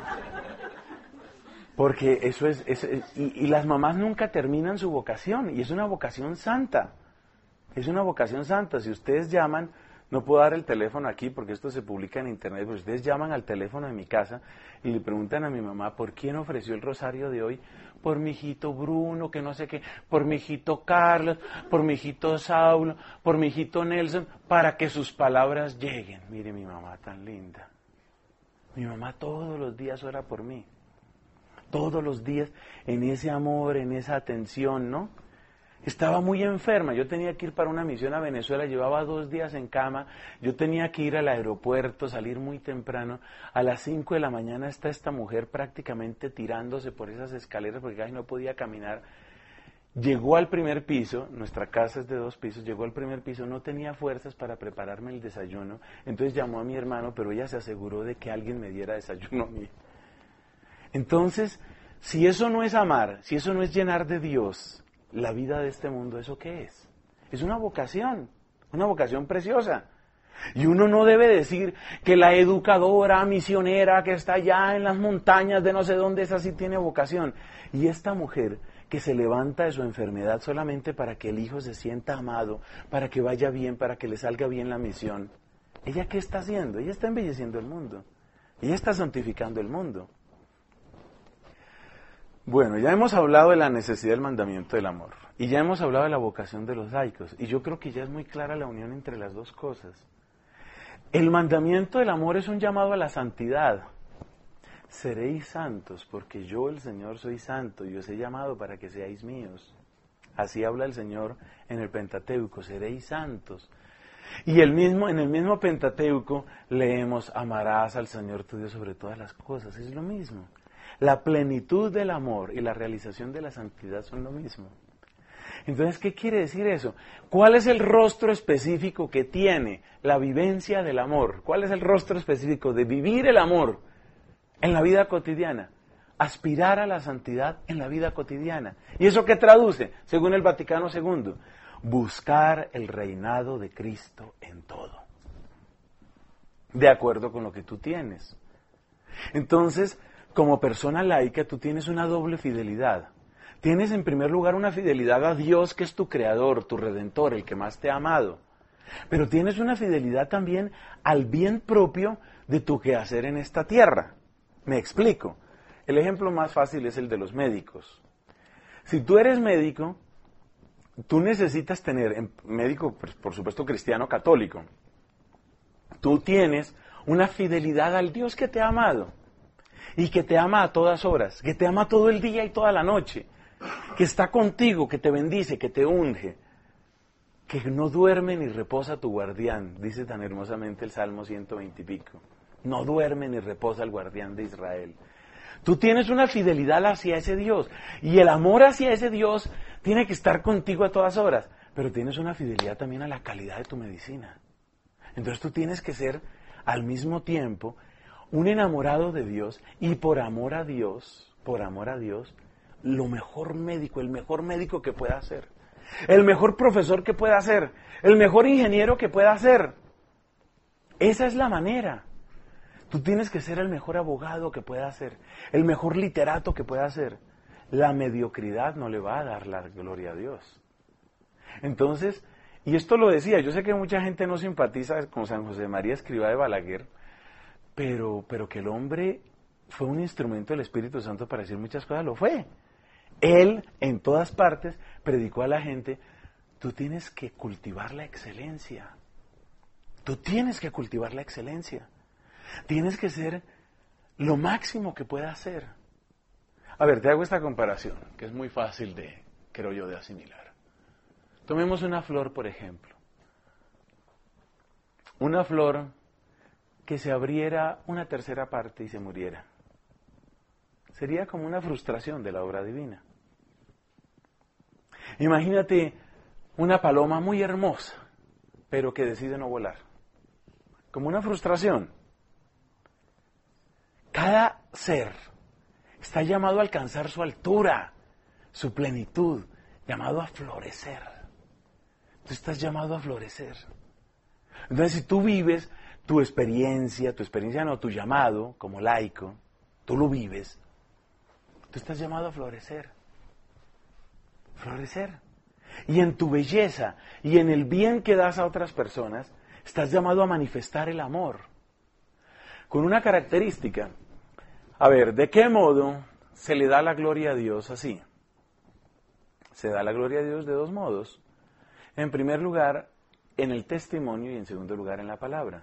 Porque eso y las mamás nunca terminan su vocación, y es una vocación santa. Es una vocación santa. Si ustedes llaman, no puedo dar el teléfono aquí porque esto se publica en internet, pero ustedes llaman al teléfono de mi casa y le preguntan a mi mamá, ¿por quién ofreció el rosario de hoy? Por mi hijito Bruno, que no sé qué, por mi hijito Carlos, por mi hijito Saulo, por mi hijito Nelson, para que sus palabras lleguen. Mire mi mamá tan linda. Mi mamá todos los días ora por mí. Todos los días en ese amor, en esa atención, ¿no? Estaba muy enferma, yo tenía que ir para una misión a Venezuela, llevaba 2 días en cama, yo tenía que ir al aeropuerto, salir muy temprano, a las 5 de la mañana está esta mujer prácticamente tirándose por esas escaleras porque casi no podía caminar. Llegó al primer piso, nuestra casa es de 2 pisos, llegó al primer piso, no tenía fuerzas para prepararme el desayuno, entonces llamó a mi hermano, pero ella se aseguró de que alguien me diera desayuno a mí. Entonces, si eso no es amar, si eso no es llenar de Dios la vida de este mundo, ¿eso qué es? Es una vocación preciosa. Y uno no debe decir que la educadora misionera que está allá en las montañas de no sé dónde, esa sí tiene vocación. Y esta mujer que se levanta de su enfermedad solamente para que el hijo se sienta amado, para que vaya bien, para que le salga bien la misión, ¿ella qué está haciendo? Ella está embelleciendo el mundo. Ella está santificando el mundo. Bueno, ya hemos hablado de la necesidad del mandamiento del amor y ya hemos hablado de la vocación de los laicos y yo creo que ya es muy clara la unión entre las dos cosas. El mandamiento del amor es un llamado a la santidad. Seréis santos porque yo, el Señor, soy santo y os he llamado para que seáis míos. Así habla el Señor en el Pentateuco, seréis santos. Y en el mismo Pentateuco leemos, amarás al Señor tu Dios sobre todas las cosas, es lo mismo. La plenitud del amor y la realización de la santidad son lo mismo. Entonces, ¿qué quiere decir eso? ¿Cuál es el rostro específico que tiene la vivencia del amor? ¿Cuál es el rostro específico de vivir el amor en la vida cotidiana? Aspirar a la santidad en la vida cotidiana. ¿Y eso qué traduce? Según el Vaticano II, buscar el reinado de Cristo en todo. De acuerdo con lo que tú tienes. Entonces, como persona laica, tú tienes una doble fidelidad. Tienes en primer lugar una fidelidad a Dios, que es tu creador, tu redentor, el que más te ha amado. Pero tienes una fidelidad también al bien propio de tu quehacer en esta tierra. Me explico. El ejemplo más fácil es el de los médicos. Si tú eres médico, tú necesitas tener, médico por supuesto cristiano católico, tú tienes una fidelidad al Dios que te ha amado. Y que te ama a todas horas, que te ama todo el día y toda la noche, que está contigo, que te bendice, que te unge, que no duerme ni reposa tu guardián, dice tan hermosamente el Salmo 120 y pico. No duerme ni reposa el guardián de Israel. Tú tienes una fidelidad hacia ese Dios, y el amor hacia ese Dios tiene que estar contigo a todas horas, pero tienes una fidelidad también a la calidad de tu medicina. Entonces tú tienes que ser al mismo tiempo un enamorado de Dios y por amor a Dios, lo mejor médico, el mejor médico que pueda ser, el mejor profesor que pueda ser, el mejor ingeniero que pueda ser. Esa es la manera. Tú tienes que ser el mejor abogado que pueda ser, el mejor literato que pueda ser. La mediocridad no le va a dar la gloria a Dios. Entonces, y esto lo decía, yo sé que mucha gente no simpatiza con San José María Escrivá de Balaguer, pero que el hombre fue un instrumento del Espíritu Santo para decir muchas cosas, lo fue. Él, en todas partes, predicó a la gente, tú tienes que cultivar la excelencia. Tú tienes que cultivar la excelencia. Tienes que ser lo máximo que puedas ser. A ver, te hago esta comparación, que es muy fácil creo yo, de asimilar. Tomemos una flor, por ejemplo. Una flor que se abriera una tercera parte y se muriera. Sería como una frustración de la obra divina. Imagínate una paloma muy hermosa, pero que decide no volar. Como una frustración. Cada ser está llamado a alcanzar su altura, su plenitud, llamado a florecer. Tú estás llamado a florecer. Entonces, si tú vives tu experiencia no, tu llamado como laico, tú lo vives, tú estás llamado a florecer. Florecer. Y en tu belleza y en el bien que das a otras personas, estás llamado a manifestar el amor. Con una característica. A ver, ¿de qué modo se le da la gloria a Dios así? Se da la gloria a Dios de dos modos. En primer lugar, en el testimonio y en segundo lugar, en la palabra.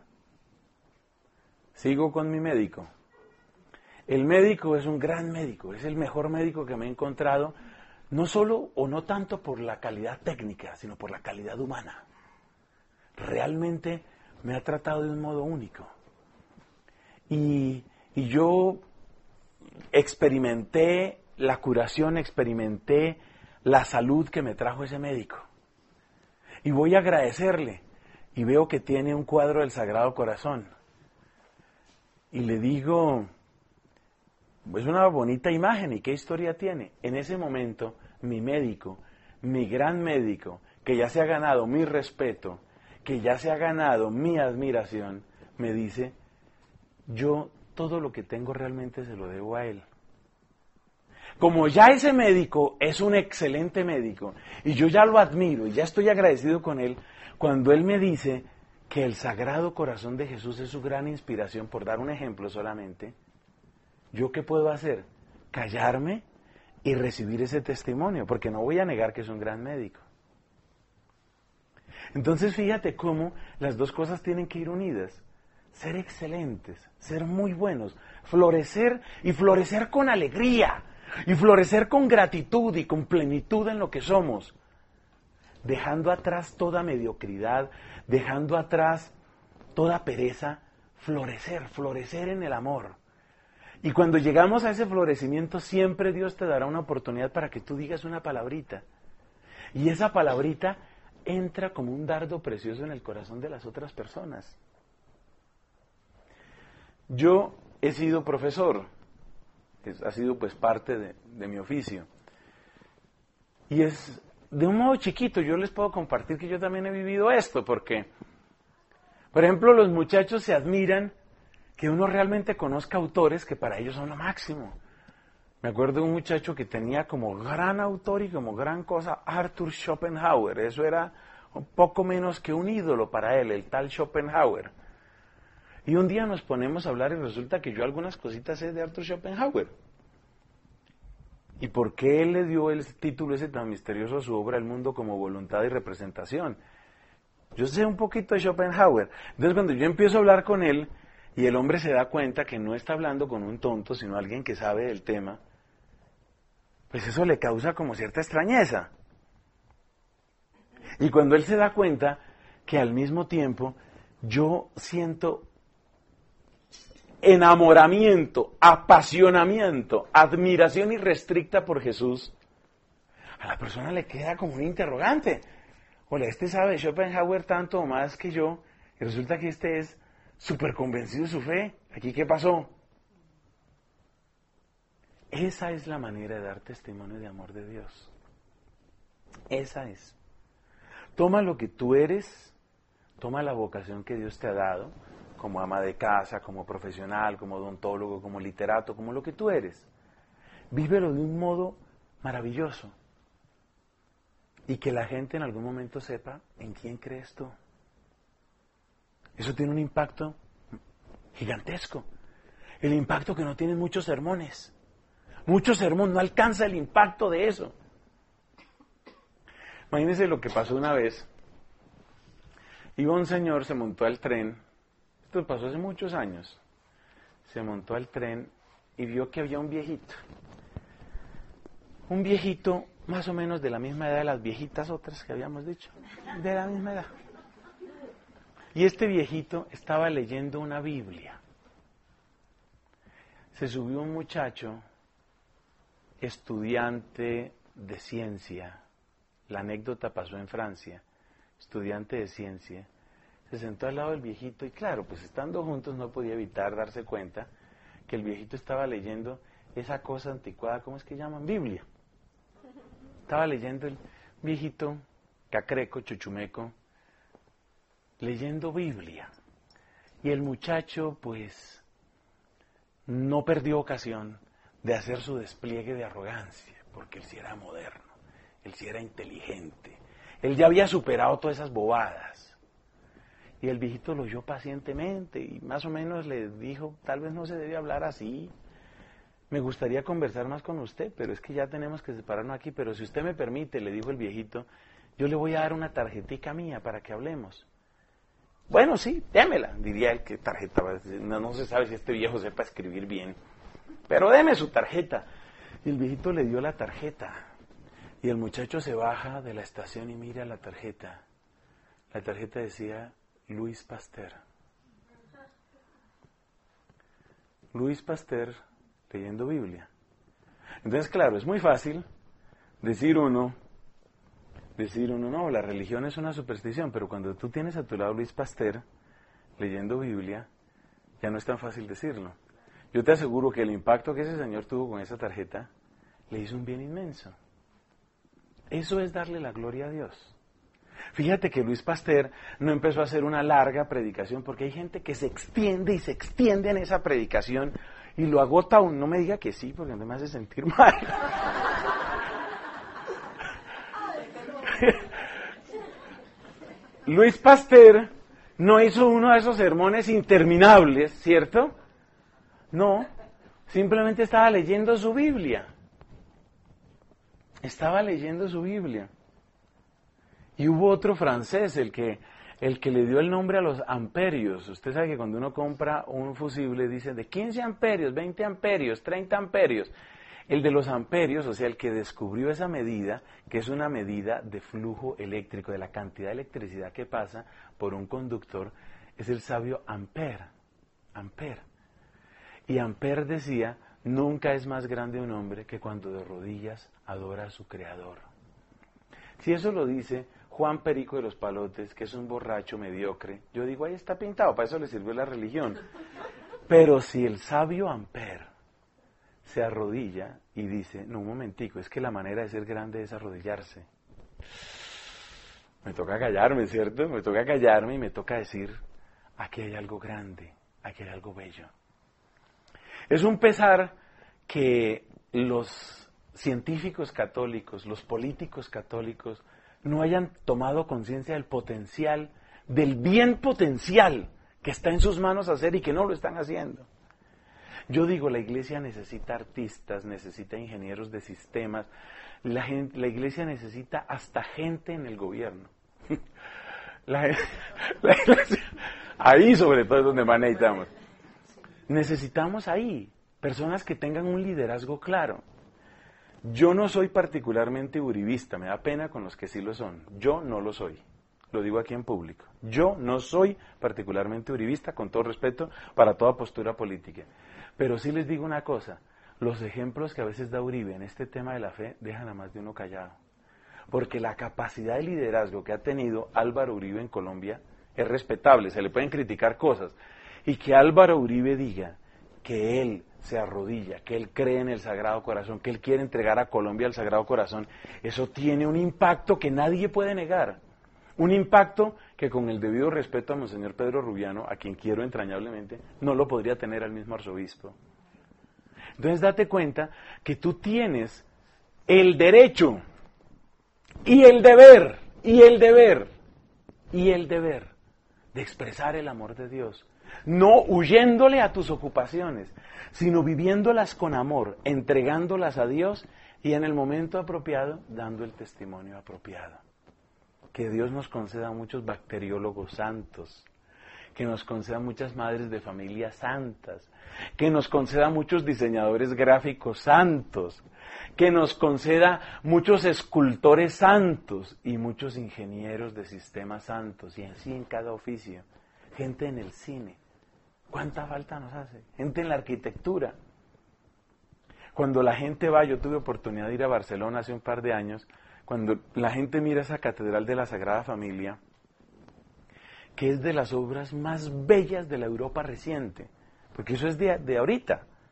Sigo con mi médico. El médico es un gran médico, es el mejor médico que me he encontrado, no solo o no tanto por la calidad técnica, sino por la calidad humana. Realmente me ha tratado de un modo único. Y yo experimenté la curación, experimenté la salud que me trajo ese médico. Y voy a agradecerle. Y veo que tiene un cuadro del Sagrado Corazón. Y le digo, es una bonita imagen, ¿y qué historia tiene? En ese momento, mi médico, mi gran médico, que ya se ha ganado mi respeto, que ya se ha ganado mi admiración, me dice, yo todo lo que tengo realmente se lo debo a él. Como ya ese médico es un excelente médico, y yo ya lo admiro, y ya estoy agradecido con él, cuando él me dice que el Sagrado Corazón de Jesús es su gran inspiración, por dar un ejemplo solamente, ¿yo qué puedo hacer? Callarme y recibir ese testimonio, porque no voy a negar que es un gran médico. Entonces fíjate cómo las dos cosas tienen que ir unidas. Ser excelentes, ser muy buenos, florecer y florecer con alegría, y florecer con gratitud y con plenitud en lo que somos, dejando atrás toda mediocridad, dejando atrás toda pereza, florecer en el amor. Y cuando llegamos a ese florecimiento, siempre Dios te dará una oportunidad para que tú digas una palabrita. Y esa palabrita entra como un dardo precioso en el corazón de las otras personas. Yo he sido profesor, ha sido pues parte de mi oficio. Y es de un modo chiquito, yo les puedo compartir que yo también he vivido esto, porque, por ejemplo, los muchachos se admiran que uno realmente conozca autores que para ellos son lo máximo. Me acuerdo de un muchacho que tenía como gran autor y como gran cosa Arthur Schopenhauer. Eso era un poco menos que un ídolo para él, el tal Schopenhauer. Y un día nos ponemos a hablar y resulta que yo algunas cositas sé de Arthur Schopenhauer. ¿Y por qué él le dio el título ese tan misterioso a su obra El mundo como voluntad y representación? Yo sé un poquito de Schopenhauer. Entonces cuando yo empiezo a hablar con él y el hombre se da cuenta que no está hablando con un tonto, sino alguien que sabe del tema, pues eso le causa como cierta extrañeza. Y cuando él se da cuenta que al mismo tiempo yo siento enamoramiento, apasionamiento, admiración irrestricta por Jesús, a la persona le queda como un interrogante. Hola, este sabe Schopenhauer tanto o más que yo, y resulta que este es súper convencido de su fe. ¿Aquí qué pasó? Esa es la manera de dar testimonio de amor de Dios. Esa es. Toma lo que tú eres, toma la vocación que Dios te ha dado, como ama de casa, como profesional, como odontólogo, como literato, como lo que tú eres. Vívelo de un modo maravilloso. Y que la gente en algún momento sepa en quién crees tú. Eso tiene un impacto gigantesco. El impacto que no tienen muchos sermones. Muchos sermones no alcanza el impacto de eso. Imagínense lo que pasó una vez. Iba un señor, se montó al tren. Esto pasó hace muchos años. Se montó al tren y vio que había un viejito. Un viejito más o menos de la misma edad de las viejitas otras que habíamos dicho. De la misma edad. Y este viejito estaba leyendo una Biblia. Se subió un muchacho, estudiante de ciencia. La anécdota pasó en Francia. Estudiante de ciencia. Se sentó al lado del viejito y claro, pues estando juntos no podía evitar darse cuenta que el viejito estaba leyendo esa cosa anticuada, ¿cómo es que llaman? Biblia. Estaba leyendo el viejito, cacreco, chuchumeco, leyendo Biblia. Y el muchacho, pues, no perdió ocasión de hacer su despliegue de arrogancia, porque él sí era moderno, él sí era inteligente, él ya había superado todas esas bobadas. Y el viejito lo oyó pacientemente y más o menos le dijo, tal vez no se debe hablar así, me gustaría conversar más con usted, pero es que ya tenemos que separarnos aquí, pero si usted me permite, le dijo el viejito, yo le voy a dar una tarjetica mía para que hablemos. Bueno, sí, démela, diría él, ¿qué tarjeta va a decir? No se sabe si este viejo sepa escribir bien, pero deme su tarjeta. Y el viejito le dio la tarjeta, y el muchacho se baja de la estación y mira la tarjeta. La tarjeta decía Luis Pasteur. Luis Pasteur leyendo Biblia. Entonces, claro, es muy fácil decir uno, no, la religión es una superstición, pero cuando tú tienes a tu lado Luis Pasteur leyendo Biblia, ya no es tan fácil decirlo. Yo te aseguro que el impacto que ese señor tuvo con esa tarjeta le hizo un bien inmenso. Eso es darle la gloria a Dios. Fíjate que Luis Pasteur no empezó a hacer una larga predicación, porque hay gente que se extiende y se extiende en esa predicación y lo agota aún. No me diga que sí, porque no me hace sentir mal. Luis Pasteur no hizo uno de esos sermones interminables, ¿cierto? No, simplemente estaba leyendo su Biblia. Estaba leyendo su Biblia. Y hubo otro francés, el que le dio el nombre a los amperios. Usted sabe que cuando uno compra un fusible dice de 15 amperios, 20 amperios, 30 amperios. El de los amperios, o sea, el que descubrió esa medida, que es una medida de flujo eléctrico, de la cantidad de electricidad que pasa por un conductor, es el sabio Ampère. Ampère. Y Ampère decía, nunca es más grande un hombre que cuando de rodillas adora a su Creador. Si eso lo dice Juan Perico de los Palotes, que es un borracho mediocre, yo digo, ahí está pintado, para eso le sirvió la religión. Pero si el sabio Ampère se arrodilla y dice, no, un momentico, es que la manera de ser grande es arrodillarse. Me toca callarme, ¿cierto? Me toca callarme y me toca decir, aquí hay algo grande, aquí hay algo bello. Es un pesar que los científicos católicos, los políticos católicos, no hayan tomado conciencia del potencial, del bien potencial que está en sus manos hacer y que no lo están haciendo. Yo digo, la iglesia necesita artistas, necesita ingenieros de sistemas, la iglesia necesita hasta gente en el gobierno. La iglesia, ahí sobre todo es donde más necesitamos. Necesitamos ahí personas que tengan un liderazgo claro. Yo no soy particularmente uribista, me da pena con los que sí lo son. Yo no lo soy, lo digo aquí en público. Yo no soy particularmente uribista, con todo respeto para toda postura política. Pero sí les digo una cosa, los ejemplos que a veces da Uribe en este tema de la fe dejan a más de uno callado. Porque la capacidad de liderazgo que ha tenido Álvaro Uribe en Colombia es respetable, se le pueden criticar cosas. Y que Álvaro Uribe diga que él se arrodilla, que él cree en el Sagrado Corazón, que él quiere entregar a Colombia al Sagrado Corazón, eso tiene un impacto que nadie puede negar. Un impacto que con el debido respeto a Monseñor Pedro Rubiano, a quien quiero entrañablemente, no lo podría tener al mismo arzobispo. Entonces date cuenta que tú tienes el derecho y el deber de expresar el amor de Dios, no huyéndole a tus ocupaciones, sino viviéndolas con amor, entregándolas a Dios y en el momento apropiado dando el testimonio apropiado. Que Dios nos conceda muchos bacteriólogos santos, que nos conceda muchas madres de familia santas, que nos conceda muchos diseñadores gráficos santos, que nos conceda muchos escultores santos y muchos ingenieros de sistemas santos, y así en cada oficio. Gente en el cine, ¿cuánta falta nos hace? Gente en la arquitectura. Cuando la gente va, yo tuve oportunidad de ir a Barcelona hace un par de años, cuando la gente mira esa catedral de la Sagrada Familia, que es de las obras más bellas de la Europa reciente, porque eso es de ahorita,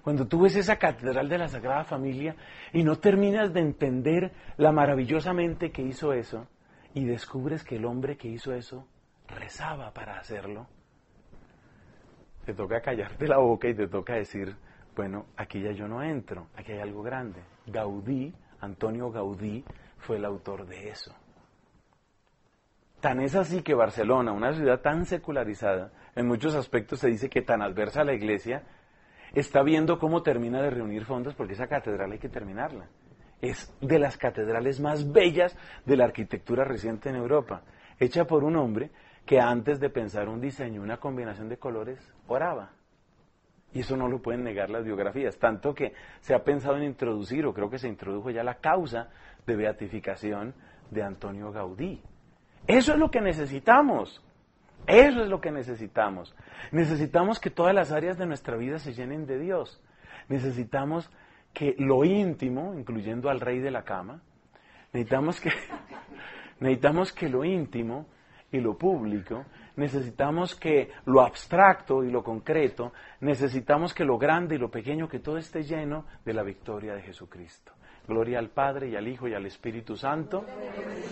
Cuando tú ves esa catedral de la Sagrada Familia y no terminas de entender la maravillosamente que hizo eso, y descubres que el hombre que hizo eso rezaba para hacerlo, te toca callarte la boca y te toca decir, bueno, aquí ya yo no entro, aquí hay algo grande. Gaudí, Antonio Gaudí, fue el autor de eso. Tan es así que Barcelona, una ciudad tan secularizada, en muchos aspectos se dice que tan adversa a la iglesia, está viendo cómo termina de reunir fondos porque esa catedral hay que terminarla. Es de las catedrales más bellas de la arquitectura reciente en Europa, hecha por un hombre que antes de pensar un diseño, una combinación de colores, oraba. Y eso no lo pueden negar las biografías, tanto que se ha pensado en introducir, o creo que se introdujo ya la causa de beatificación de Antonio Gaudí. Eso es lo que necesitamos. Eso es lo que necesitamos. Necesitamos que todas las áreas de nuestra vida se llenen de Dios. Necesitamos que lo íntimo, incluyendo al rey de la cama, necesitamos que lo íntimo y lo público, necesitamos que lo abstracto y lo concreto, necesitamos que lo grande y lo pequeño, que todo esté lleno de la victoria de Jesucristo. Gloria al Padre y al Hijo y al Espíritu Santo.